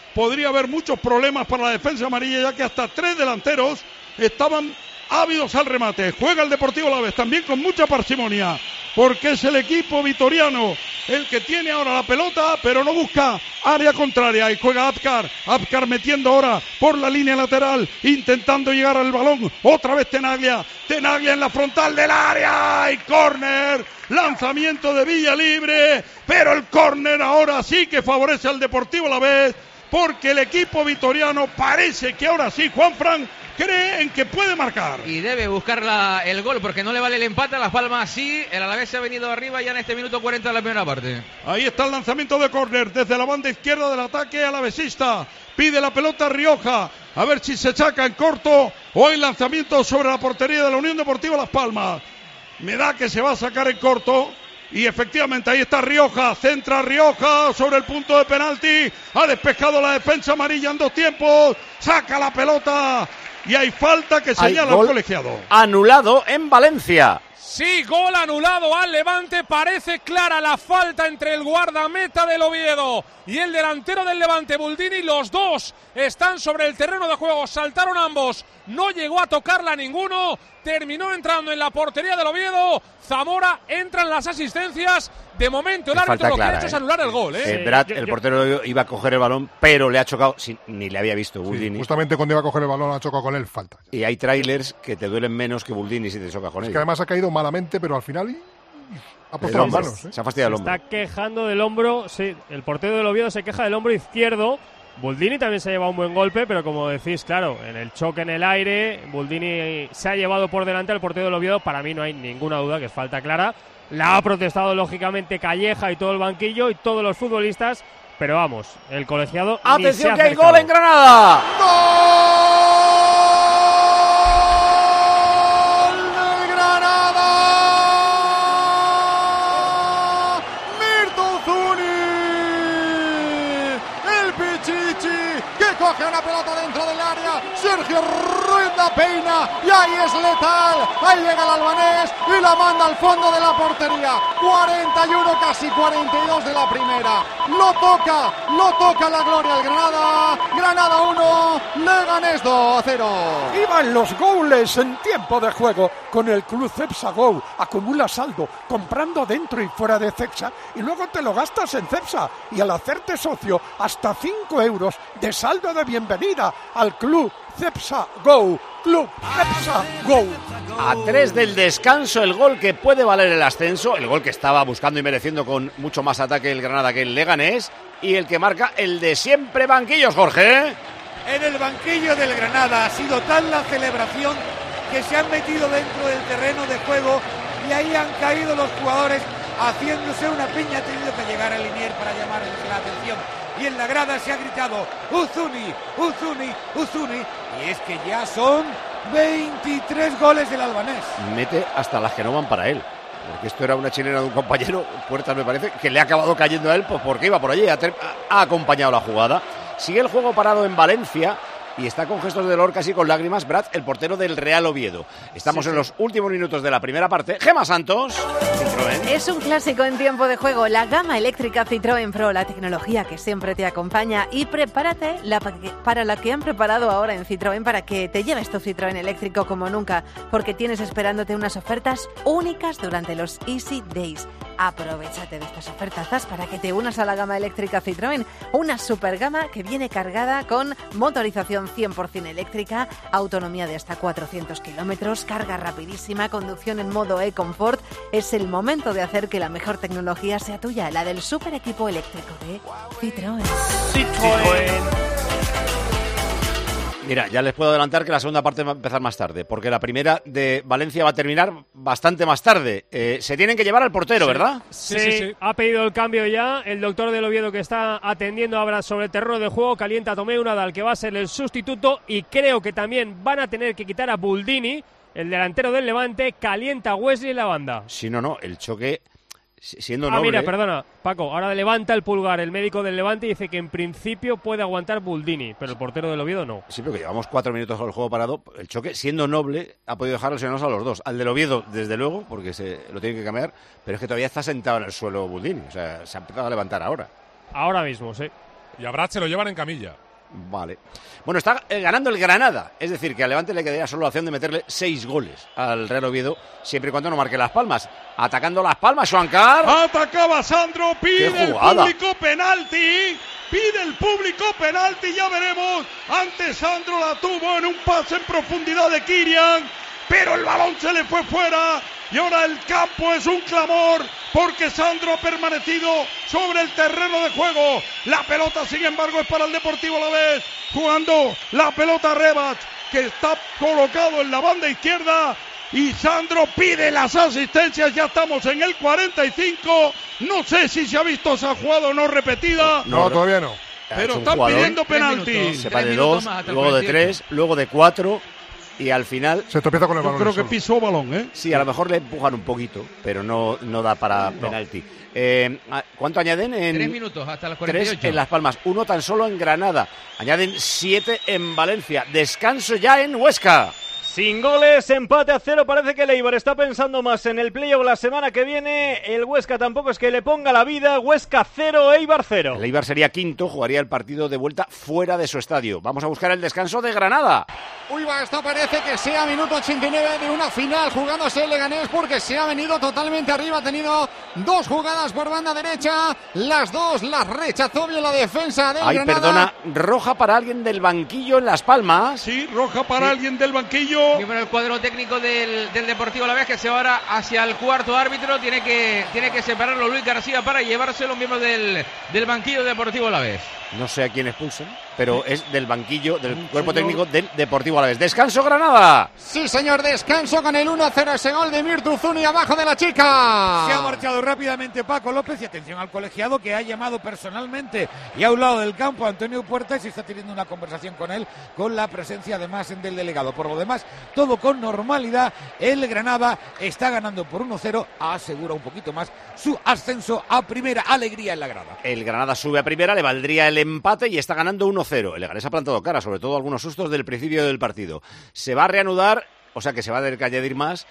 podría haber muchos problemas para la defensa amarilla, ya que hasta 3 delanteros estaban ávidos al remate. Juega el Deportivo Alavés también con mucha parsimonia, porque es el equipo vitoriano el que tiene ahora la pelota, pero no busca área contraria, y juega Apcar metiendo ahora por la línea lateral, intentando llegar al balón. Otra vez Tenaglia en la frontal del área, y córner, lanzamiento de Villa Libre, pero el córner ahora sí que favorece al Deportivo Alavés, porque el equipo vitoriano parece que ahora sí, Juanfran, cree en que puede marcar. Y debe buscar el gol, porque no le vale el empate a Las Palmas. Sí, el Alavés se ha venido arriba ya en este minuto 40 de la primera parte. Ahí está el lanzamiento de córner desde la banda izquierda del ataque alavesista. Pide la pelota Rioja, a ver si se saca en corto o hay lanzamiento sobre la portería de la Unión Deportiva Las Palmas. Me da que se va a sacar en corto. Y efectivamente ahí está Rioja, centra Rioja sobre el punto de penalti. Ha despejado la defensa amarilla en 2 tiempos. Saca la pelota. Y hay falta que señala el colegiado. Anulado en Valencia. Sí, gol anulado al Levante. Parece clara la falta entre el guardameta del Oviedo y el delantero del Levante, Buldini. Los dos están sobre el terreno de juego. Saltaron ambos. No llegó a tocarla ninguno. Terminó entrando en la portería del Oviedo. Zamora entra en las asistencias. De momento el árbitro lo que ha hecho es anular el gol. Brad, el portero iba a coger el balón, pero le ha chocado, ni le había visto Buldini. Sí, justamente cuando iba a coger el balón ha chocado con él, falta. Y hay trailers que te duelen menos que Buldini si te choca con él. Es que además ha caído malamente, pero al final ha puesto las manos. Se ha fastidiado el hombro. Está quejando del hombro, sí, el portero del Oviedo se queja del hombro izquierdo. Buldini también se ha llevado un buen golpe, pero como decís, claro, en el choque en el aire, Buldini se ha llevado por delante al portero del Oviedo. Para mí no hay ninguna duda que es falta clara. La ha protestado lógicamente Calleja y todo el banquillo y todos los futbolistas, pero vamos, el colegiado. ¡Atención que hay gol en Granada! Coge una pelota dentro del área, Sergio Ruiz la peina y ahí es letal, ahí llega el albanés y la manda al fondo de la portería. 41, casi 42 de la primera. Lo toca la gloria al Granada 1, Leganés 2-0. Iban los goles en tiempo de juego con el club Cepsa Go. Acumula saldo comprando dentro y fuera de Cepsa y luego te lo gastas en Cepsa, y al hacerte socio hasta 5 euros de saldo de bienvenida al club Cepsa Go. Club Cepsa Go. A 3 del descanso, el gol que puede valer el ascenso, el gol que estaba buscando y mereciendo con mucho más ataque el Granada que el Leganés, y el que marca el de siempre banquillos, Jorge. En el banquillo del Granada ha sido tal la celebración que se han metido dentro del terreno de juego y ahí han caído los jugadores haciéndose una piña. Ha tenido que llegar el Linier para llamarles la atención. Y en la grada se ha gritado Uzuni, Uzuni, Uzuni. Y es que ya son 23 goles del albanés. Mete hasta las que no van para él. Porque esto era una chilena de un compañero, Puertas me parece, que le ha acabado cayendo a él pues porque iba por allí, ha acompañado la jugada. Sigue el juego parado en Valencia y está con gestos de dolor, casi con lágrimas, Brad, el portero del Real Oviedo. Estamos en los últimos minutos de la primera parte. Gemma Santos, Citroën. Es un clásico en tiempo de juego, la gama eléctrica Citroën Pro, la tecnología que siempre te acompaña. Y prepárate para la que han preparado ahora en Citroën para que te lleves tu Citroën eléctrico como nunca, porque tienes esperándote unas ofertas únicas durante los Easy Days. Aprovechate de estas ofertas para que te unas a la gama eléctrica Citroën, una super gama que viene cargada con motorización 100% eléctrica, autonomía de hasta 400 kilómetros, carga rapidísima, conducción en modo e-comfort. Es el momento de hacer que la mejor tecnología sea tuya, la del super equipo eléctrico de Citroën. Mira, ya les puedo adelantar que la segunda parte va a empezar más tarde, porque la primera de Valencia va a terminar bastante más tarde. Se tienen que llevar al portero, ¿verdad? Sí, ha pedido el cambio ya. El doctor del Oviedo, que está atendiendo ahora sobre el terreno de juego, calienta a Tomeu Nadal, que va a ser el sustituto, y creo que también van a tener que quitar a Buldini, el delantero del Levante. Calienta a Wesley en la banda. Sí, no, el choque siendo noble. Mira, perdona, Paco, ahora levanta el pulgar el médico del Levante y dice que en principio puede aguantar Buldini, pero el portero del Oviedo no. Sí, pero que llevamos 4 minutos con el juego parado. El choque, siendo noble, ha podido dejar lesionados a los dos. Al del Oviedo, desde luego, porque se lo tiene que cambiar, pero es que todavía está sentado en el suelo Buldini. O sea, se ha empezado a levantar ahora. Ahora mismo, sí. Y a Brad se lo llevan en camilla. Vale. Bueno, está ganando el Granada. Es decir, que al Levante le quedaría solo la opción de meterle 6 goles al Real Oviedo, siempre y cuando no marque Las Palmas. Atacando Las Palmas, Juancar. Atacaba Sandro, pide el jugada! público penalti. Pide el público penalti, ya veremos. Antes Sandro la tuvo en un pase en profundidad de Kirian, pero el balón se le fue fuera. Y ahora el campo es un clamor porque Sandro ha permanecido sobre el terreno de juego. La pelota, sin embargo, es para el Deportivo Alavés. Jugando la pelota Rebac, que está colocado en la banda izquierda. Y Sandro pide las asistencias. Ya estamos en el 45. No sé si se ha visto esa jugada o no repetida. No, todavía no. Pero están pidiendo penalti. Se va de 2, luego de 3, luego de 4. Y al final se tropieza con el balón. Creo que pisó balón, ¿eh? Sí, a lo mejor le empujan un poquito, pero no da para penalti. ¿Cuánto añaden? 3 minutos hasta las 48. 3 en Las Palmas, 1 tan solo en Granada. Añaden 7 en Valencia. Descanso ya en Huesca. Sin goles, empate a 0. Parece que el Eibar está pensando más en el playoff la semana que viene. El Huesca tampoco es que le ponga la vida. Huesca 0, Eibar 0. El Eibar sería quinto, jugaría el partido de vuelta fuera de su estadio. Vamos a buscar el descanso de Granada. Uy, va, esto parece que sea minuto 89 de una final jugándose el Leganés, porque se ha venido totalmente arriba. Ha tenido 2 jugadas por banda derecha, las 2 las rechazó bien la defensa del Granada. Perdona, roja para alguien del banquillo en Las Palmas. Sí, roja para alguien del banquillo. Miembro del cuadro técnico del Deportivo Alavés, que se va ahora hacia el cuarto árbitro. Tiene que separarlo Luis García para llevarse los miembros del banquillo del Deportivo Alavés. No sé a quién expulsan, pero es del banquillo, del cuerpo técnico del Deportivo Alavés. ¡Descanso, Granada! Sí, señor, descanso con el 1-0, ese gol de Mirtu Zuni abajo de la chica. Se ha marchado rápidamente Paco López, y atención al colegiado, que ha llamado personalmente y a un lado del campo a Antonio Puerta, y se está teniendo una conversación con él, con la presencia además del delegado. Por lo demás, todo con normalidad. El Granada está ganando por 1-0, asegura un poquito más su ascenso a primera. Alegría en la grada. El Granada sube a primera, le valdría el empate y está ganando 1-0. El Leganés ha plantado cara, sobre todo algunos sustos del principio del partido. Se va a reanudar, o sea que se va a tener que añadir más,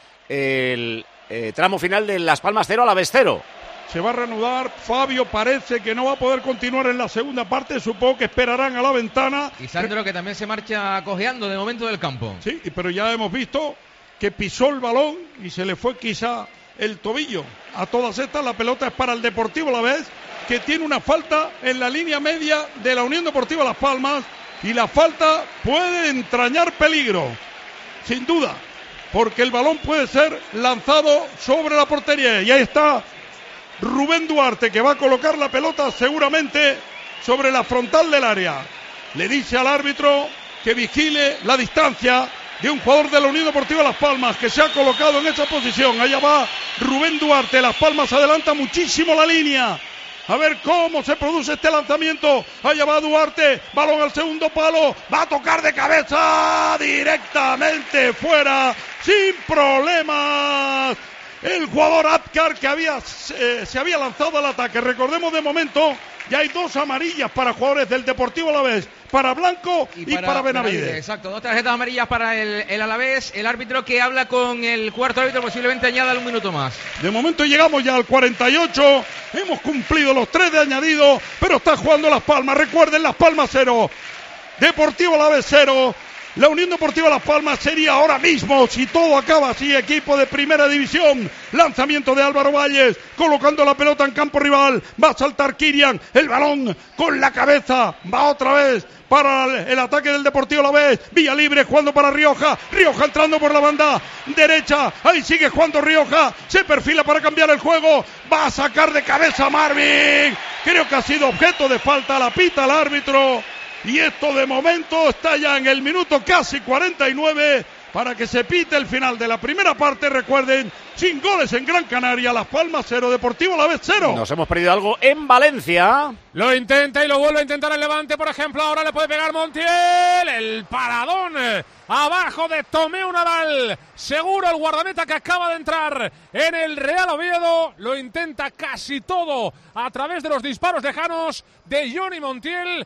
el tramo final de Las Palmas 0, Alavés 0. Se va a reanudar. Fabio parece que no va a poder continuar en la segunda parte. Supongo que esperarán a la ventana. Y Sandro, que también se marcha cojeando de momento del campo. Sí, pero ya hemos visto que pisó el balón y se le fue quizá el tobillo. A todas estas, la pelota es para el Deportivo Alavés, que tiene una falta en la línea media de la Unión Deportiva Las Palmas, y la falta puede entrañar peligro, sin duda, porque el balón puede ser lanzado sobre la portería. Y ahí está Rubén Duarte, que va a colocar la pelota seguramente sobre la frontal del área. Le dice al árbitro que vigile la distancia de un jugador de la Unión Deportiva Las Palmas, que se ha colocado en esa posición. Allá va Rubén Duarte. Las Palmas adelanta muchísimo la línea. A ver cómo se produce este lanzamiento. Allá va Duarte, balón al segundo palo, va a tocar de cabeza directamente fuera, sin problemas. El jugador Apcar, que se había lanzado al ataque. Recordemos, de momento ya hay 2 amarillas para jugadores del Deportivo Alavés, para Blanco y para Benavides. Exacto, 2 tarjetas amarillas para el Alavés. El árbitro que habla con el cuarto árbitro, posiblemente añada 1 minuto más. De momento llegamos ya al 48. Hemos cumplido los 3 de añadido, pero está jugando Las Palmas. Recuerden, Las Palmas 0, Deportivo Alavés 0. La Unión Deportiva Las Palmas sería ahora mismo, si todo acaba así, equipo de primera división. Lanzamiento de Álvaro Valles, colocando la pelota en campo rival. Va a saltar Kirian, el balón con la cabeza, va otra vez para el ataque del Deportivo Alavés. Vía libre, jugando para Rioja. Rioja entrando por la banda derecha. Ahí sigue jugando Rioja. Se perfila para cambiar el juego. Va a sacar de cabeza Marvin. Creo que ha sido objeto de falta. La pita el árbitro. Y esto de momento está ya en el minuto casi 49 para que se pite el final de la primera parte. Recuerden, sin goles en Gran Canaria. Las Palmas 0, Deportivo Alavés 0. Nos hemos perdido algo en Valencia. Lo intenta y lo vuelve a intentar el Levante, por ejemplo. Ahora le puede pegar Montiel. El paradón abajo de Tomeu Nadal. Seguro el guardameta que acaba de entrar en el Real Oviedo. Lo intenta casi todo a través de los disparos lejanos de Johnny Montiel.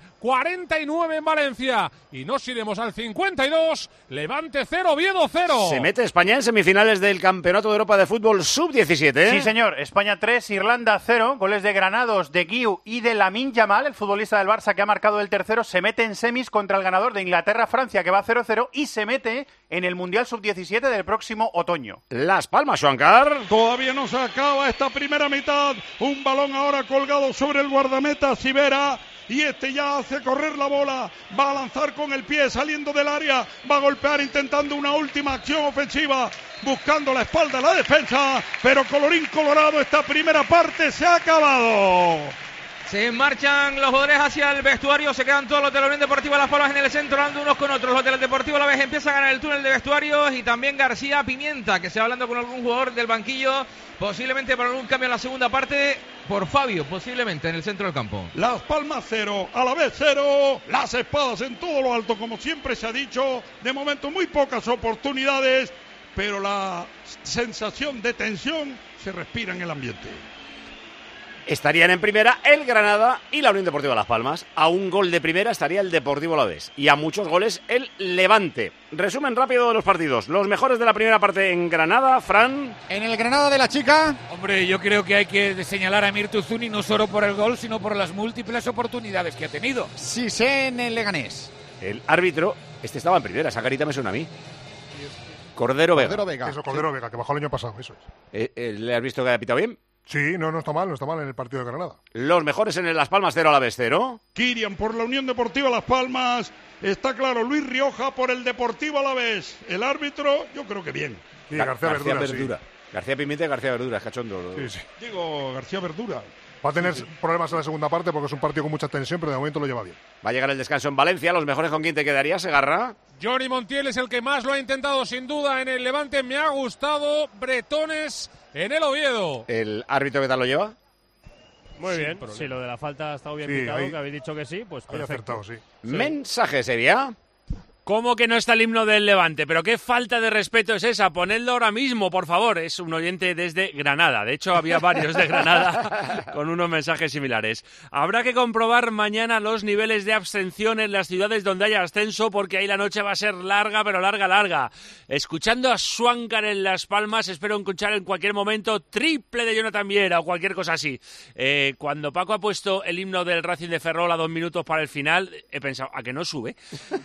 49 en Valencia. Y nos iremos al 52. Levante 0, Oviedo 0. Se mete España en semifinales del Campeonato de Europa de de fútbol sub-17. Sí, señor. España 3, Irlanda 0. Goles de Granados, de Guiu y de Lamine Yamal, el futbolista del Barça que ha marcado el tercero. Se mete en semis contra el ganador de Inglaterra-Francia, que va 0-0, y se mete en el Mundial sub-17 del próximo otoño. Las Palmas, Juancar. Todavía no se acaba esta primera mitad. Un balón ahora colgado sobre el guardameta Sivera. Y este ya hace correr la bola, va a lanzar con el pie saliendo del área, va a golpear intentando una última acción ofensiva, buscando la espalda de la defensa, pero colorín colorado, esta primera parte se ha acabado. Se marchan los jugadores hacia el vestuario, se quedan todos los de la Unión Deportiva Las Palmas en el centro, hablando unos con otros. Los del Deportivo Alavés empiezan a ganar el túnel de vestuarios, y también García Pimienta, que se va hablando con algún jugador del banquillo, posiblemente para algún cambio en la segunda parte, por Fabio, posiblemente en el centro del campo. Las Palmas 0, Alavés 0, las espadas en todo lo alto, como siempre se ha dicho. De momento muy pocas oportunidades, pero la sensación de tensión se respira en el ambiente. Estarían en primera el Granada y la Unión Deportiva Las Palmas. A un gol de primera estaría el Deportivo Alavés. Y a muchos goles el Levante. Resumen rápido de los partidos. Los mejores de la primera parte en Granada, Fran. En el Granada de la Chica. Hombre, yo creo que hay que señalar a Mirtu Zuni no solo por el gol, sino por las múltiples oportunidades que ha tenido. Sí, sé en el Leganés. El árbitro, este estaba en primera, esa carita me suena a mí. Cordero Vega. Eso, Cordero Vega, que bajó el año pasado, eso es. ¿Le has visto que ha pitado bien? Sí, no está mal en el partido de Granada. Los mejores en el Las Palmas 0, Alavés 0. Kirian por la Unión Deportiva Las Palmas. Está claro, Luis Rioja por el Deportivo Alavés. El árbitro, yo creo que bien. Sí, García Verdura. Sí. García Pimienta y García Verdura, es cachondo. Sí. Digo, García Verdura. Va a tener problemas en la segunda parte porque es un partido con mucha tensión, pero de momento lo lleva bien. Va a llegar el descanso en Valencia. ¿Los mejores con quién te quedaría, Segarra? Johnny Montiel es el que más lo ha intentado, sin duda, en el Levante. Me ha gustado. Bretones en el Oviedo. ¿El árbitro qué tal lo lleva? Muy bien. Si lo de la falta ha estado bien picado, que habéis dicho que sí, pues perfecto. Acertado, sí. Mensaje, Sevilla. ¿Cómo que no está el himno del Levante? Pero qué falta de respeto es esa. Ponedlo ahora mismo, por favor. Es un oyente desde Granada. De hecho, había varios de Granada con unos mensajes similares. Habrá que comprobar mañana los niveles de abstención en las ciudades donde haya ascenso, porque ahí la noche va a ser larga, pero larga. Escuchando a Swankar en Las Palmas, espero escuchar en cualquier momento triple de Jonathan Viera o cualquier cosa así. Cuando Paco ha puesto el himno del Racing de Ferrol a 2 minutos para el final, he pensado, ¿a que no sube?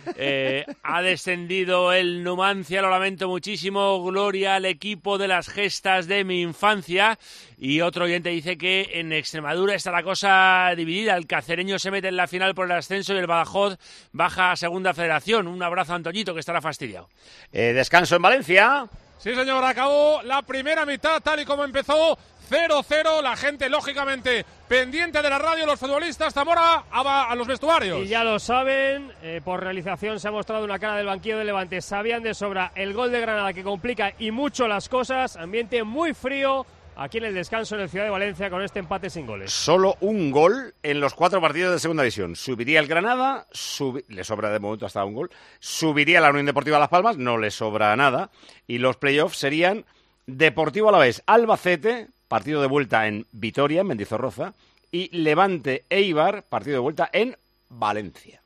Ha descendido el Numancia, lo lamento muchísimo. Gloria al equipo de las gestas de mi infancia. Y otro oyente dice que en Extremadura está la cosa dividida. El Cacereño se mete en la final por el ascenso y el Badajoz baja a Segunda Federación. Un abrazo a Antoñito, que estará fastidiado. Descanso en Valencia. Sí, señor, acabó la primera mitad tal y como empezó. 0-0, la gente lógicamente pendiente de la radio, los futbolistas. Zamora a los vestuarios. Y ya lo saben, por realización se ha mostrado una cara del banquillo de Levante. Sabían de sobra el gol de Granada, que complica y mucho las cosas. Ambiente muy frío aquí en el descanso en el Ciudad de Valencia con este empate sin goles. Solo un gol en los 4 partidos de segunda división. Subiría el Granada, le sobra de momento hasta un gol. Subiría la Unión Deportiva Las Palmas, no le sobra nada. Y los playoffs serían Deportivo Alavés, Albacete, partido de vuelta en Vitoria, en Mendizorroza, y Levante Eibar, partido de vuelta en Valencia.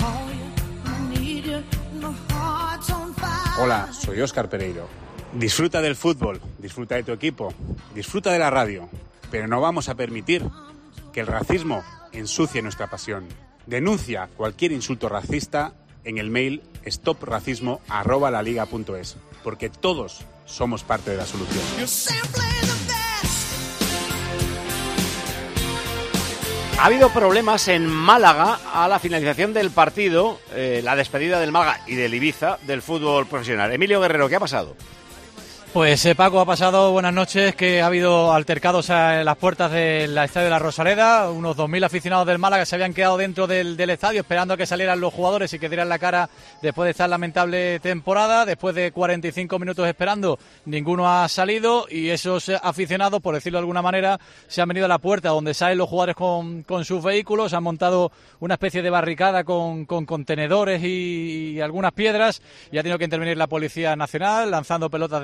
Hola, soy Óscar Pereiro. Disfruta del fútbol, disfruta de tu equipo, disfruta de la radio, pero no vamos a permitir que el racismo ensucie nuestra pasión. Denuncia cualquier insulto racista en el mail stopracismo@laliga.es, porque todos somos parte de la solución. Ha habido problemas en Málaga a la finalización del partido, la despedida del Málaga y del Ibiza del fútbol profesional. Emilio Guerrero, ¿qué ha pasado? Pues Paco, ha pasado, buenas noches, que ha habido altercados en las puertas del Estadio de la Rosaleda. Unos 2.000 aficionados del Málaga se habían quedado dentro del estadio esperando a que salieran los jugadores y que dieran la cara después de esta lamentable temporada. Después de 45 minutos esperando, ninguno ha salido y esos aficionados, por decirlo de alguna manera, se han venido a la puerta donde salen los jugadores con sus vehículos. Han montado una especie de barricada con contenedores y algunas piedras, y ha tenido que intervenir la Policía Nacional lanzando pelotas de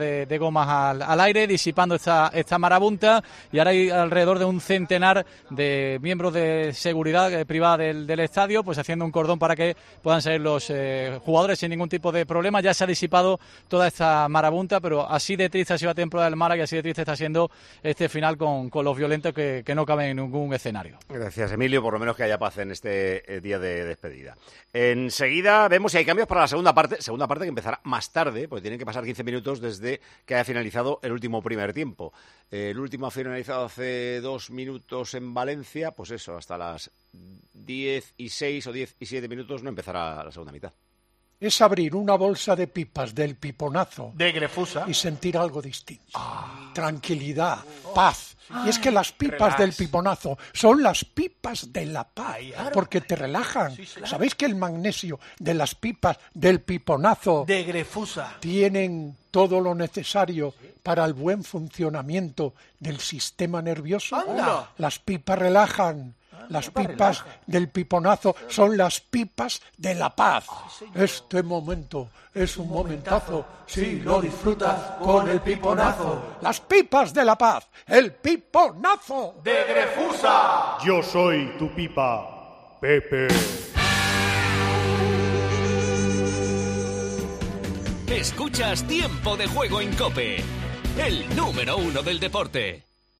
gomas al aire, disipando esta marabunta, y ahora hay alrededor de un centenar de miembros de seguridad privada del estadio, pues haciendo un cordón para que puedan salir los jugadores sin ningún tipo de problema. Ya se ha disipado toda esta marabunta, pero así de triste ha sido la temporada del Málaga y así de triste está siendo este final con los violentos que no caben en ningún escenario. Gracias, Emilio, por lo menos que haya paz en este día de despedida. Enseguida vemos si hay cambios para la segunda parte que empezará más tarde, porque tienen que pasar 15 minutos desde que haya finalizado el último primer tiempo. El último ha finalizado hace 2 minutos en Valencia, pues eso, hasta las 10:06 o 10:07 minutos no empezará la segunda mitad. Es abrir una bolsa de pipas del piponazo de Grefusa y sentir algo distinto. Tranquilidad, paz. Y es que las pipas del piponazo son las pipas de la paz, porque te relajan. ¿Sabéis que el magnesio de las pipas del piponazo de Grefusa tienen todo lo necesario para el buen funcionamiento del sistema nervioso? ¡Anda! Las pipas relajan. Las pipas del piponazo son las pipas de la paz. Este momento es un momentazo si lo disfrutas con el piponazo. Las pipas de la paz, el piponazo de Grefusa. Yo soy tu pipa, Pepe. Escuchas Tiempo de Juego en COPE, el número 1 del deporte.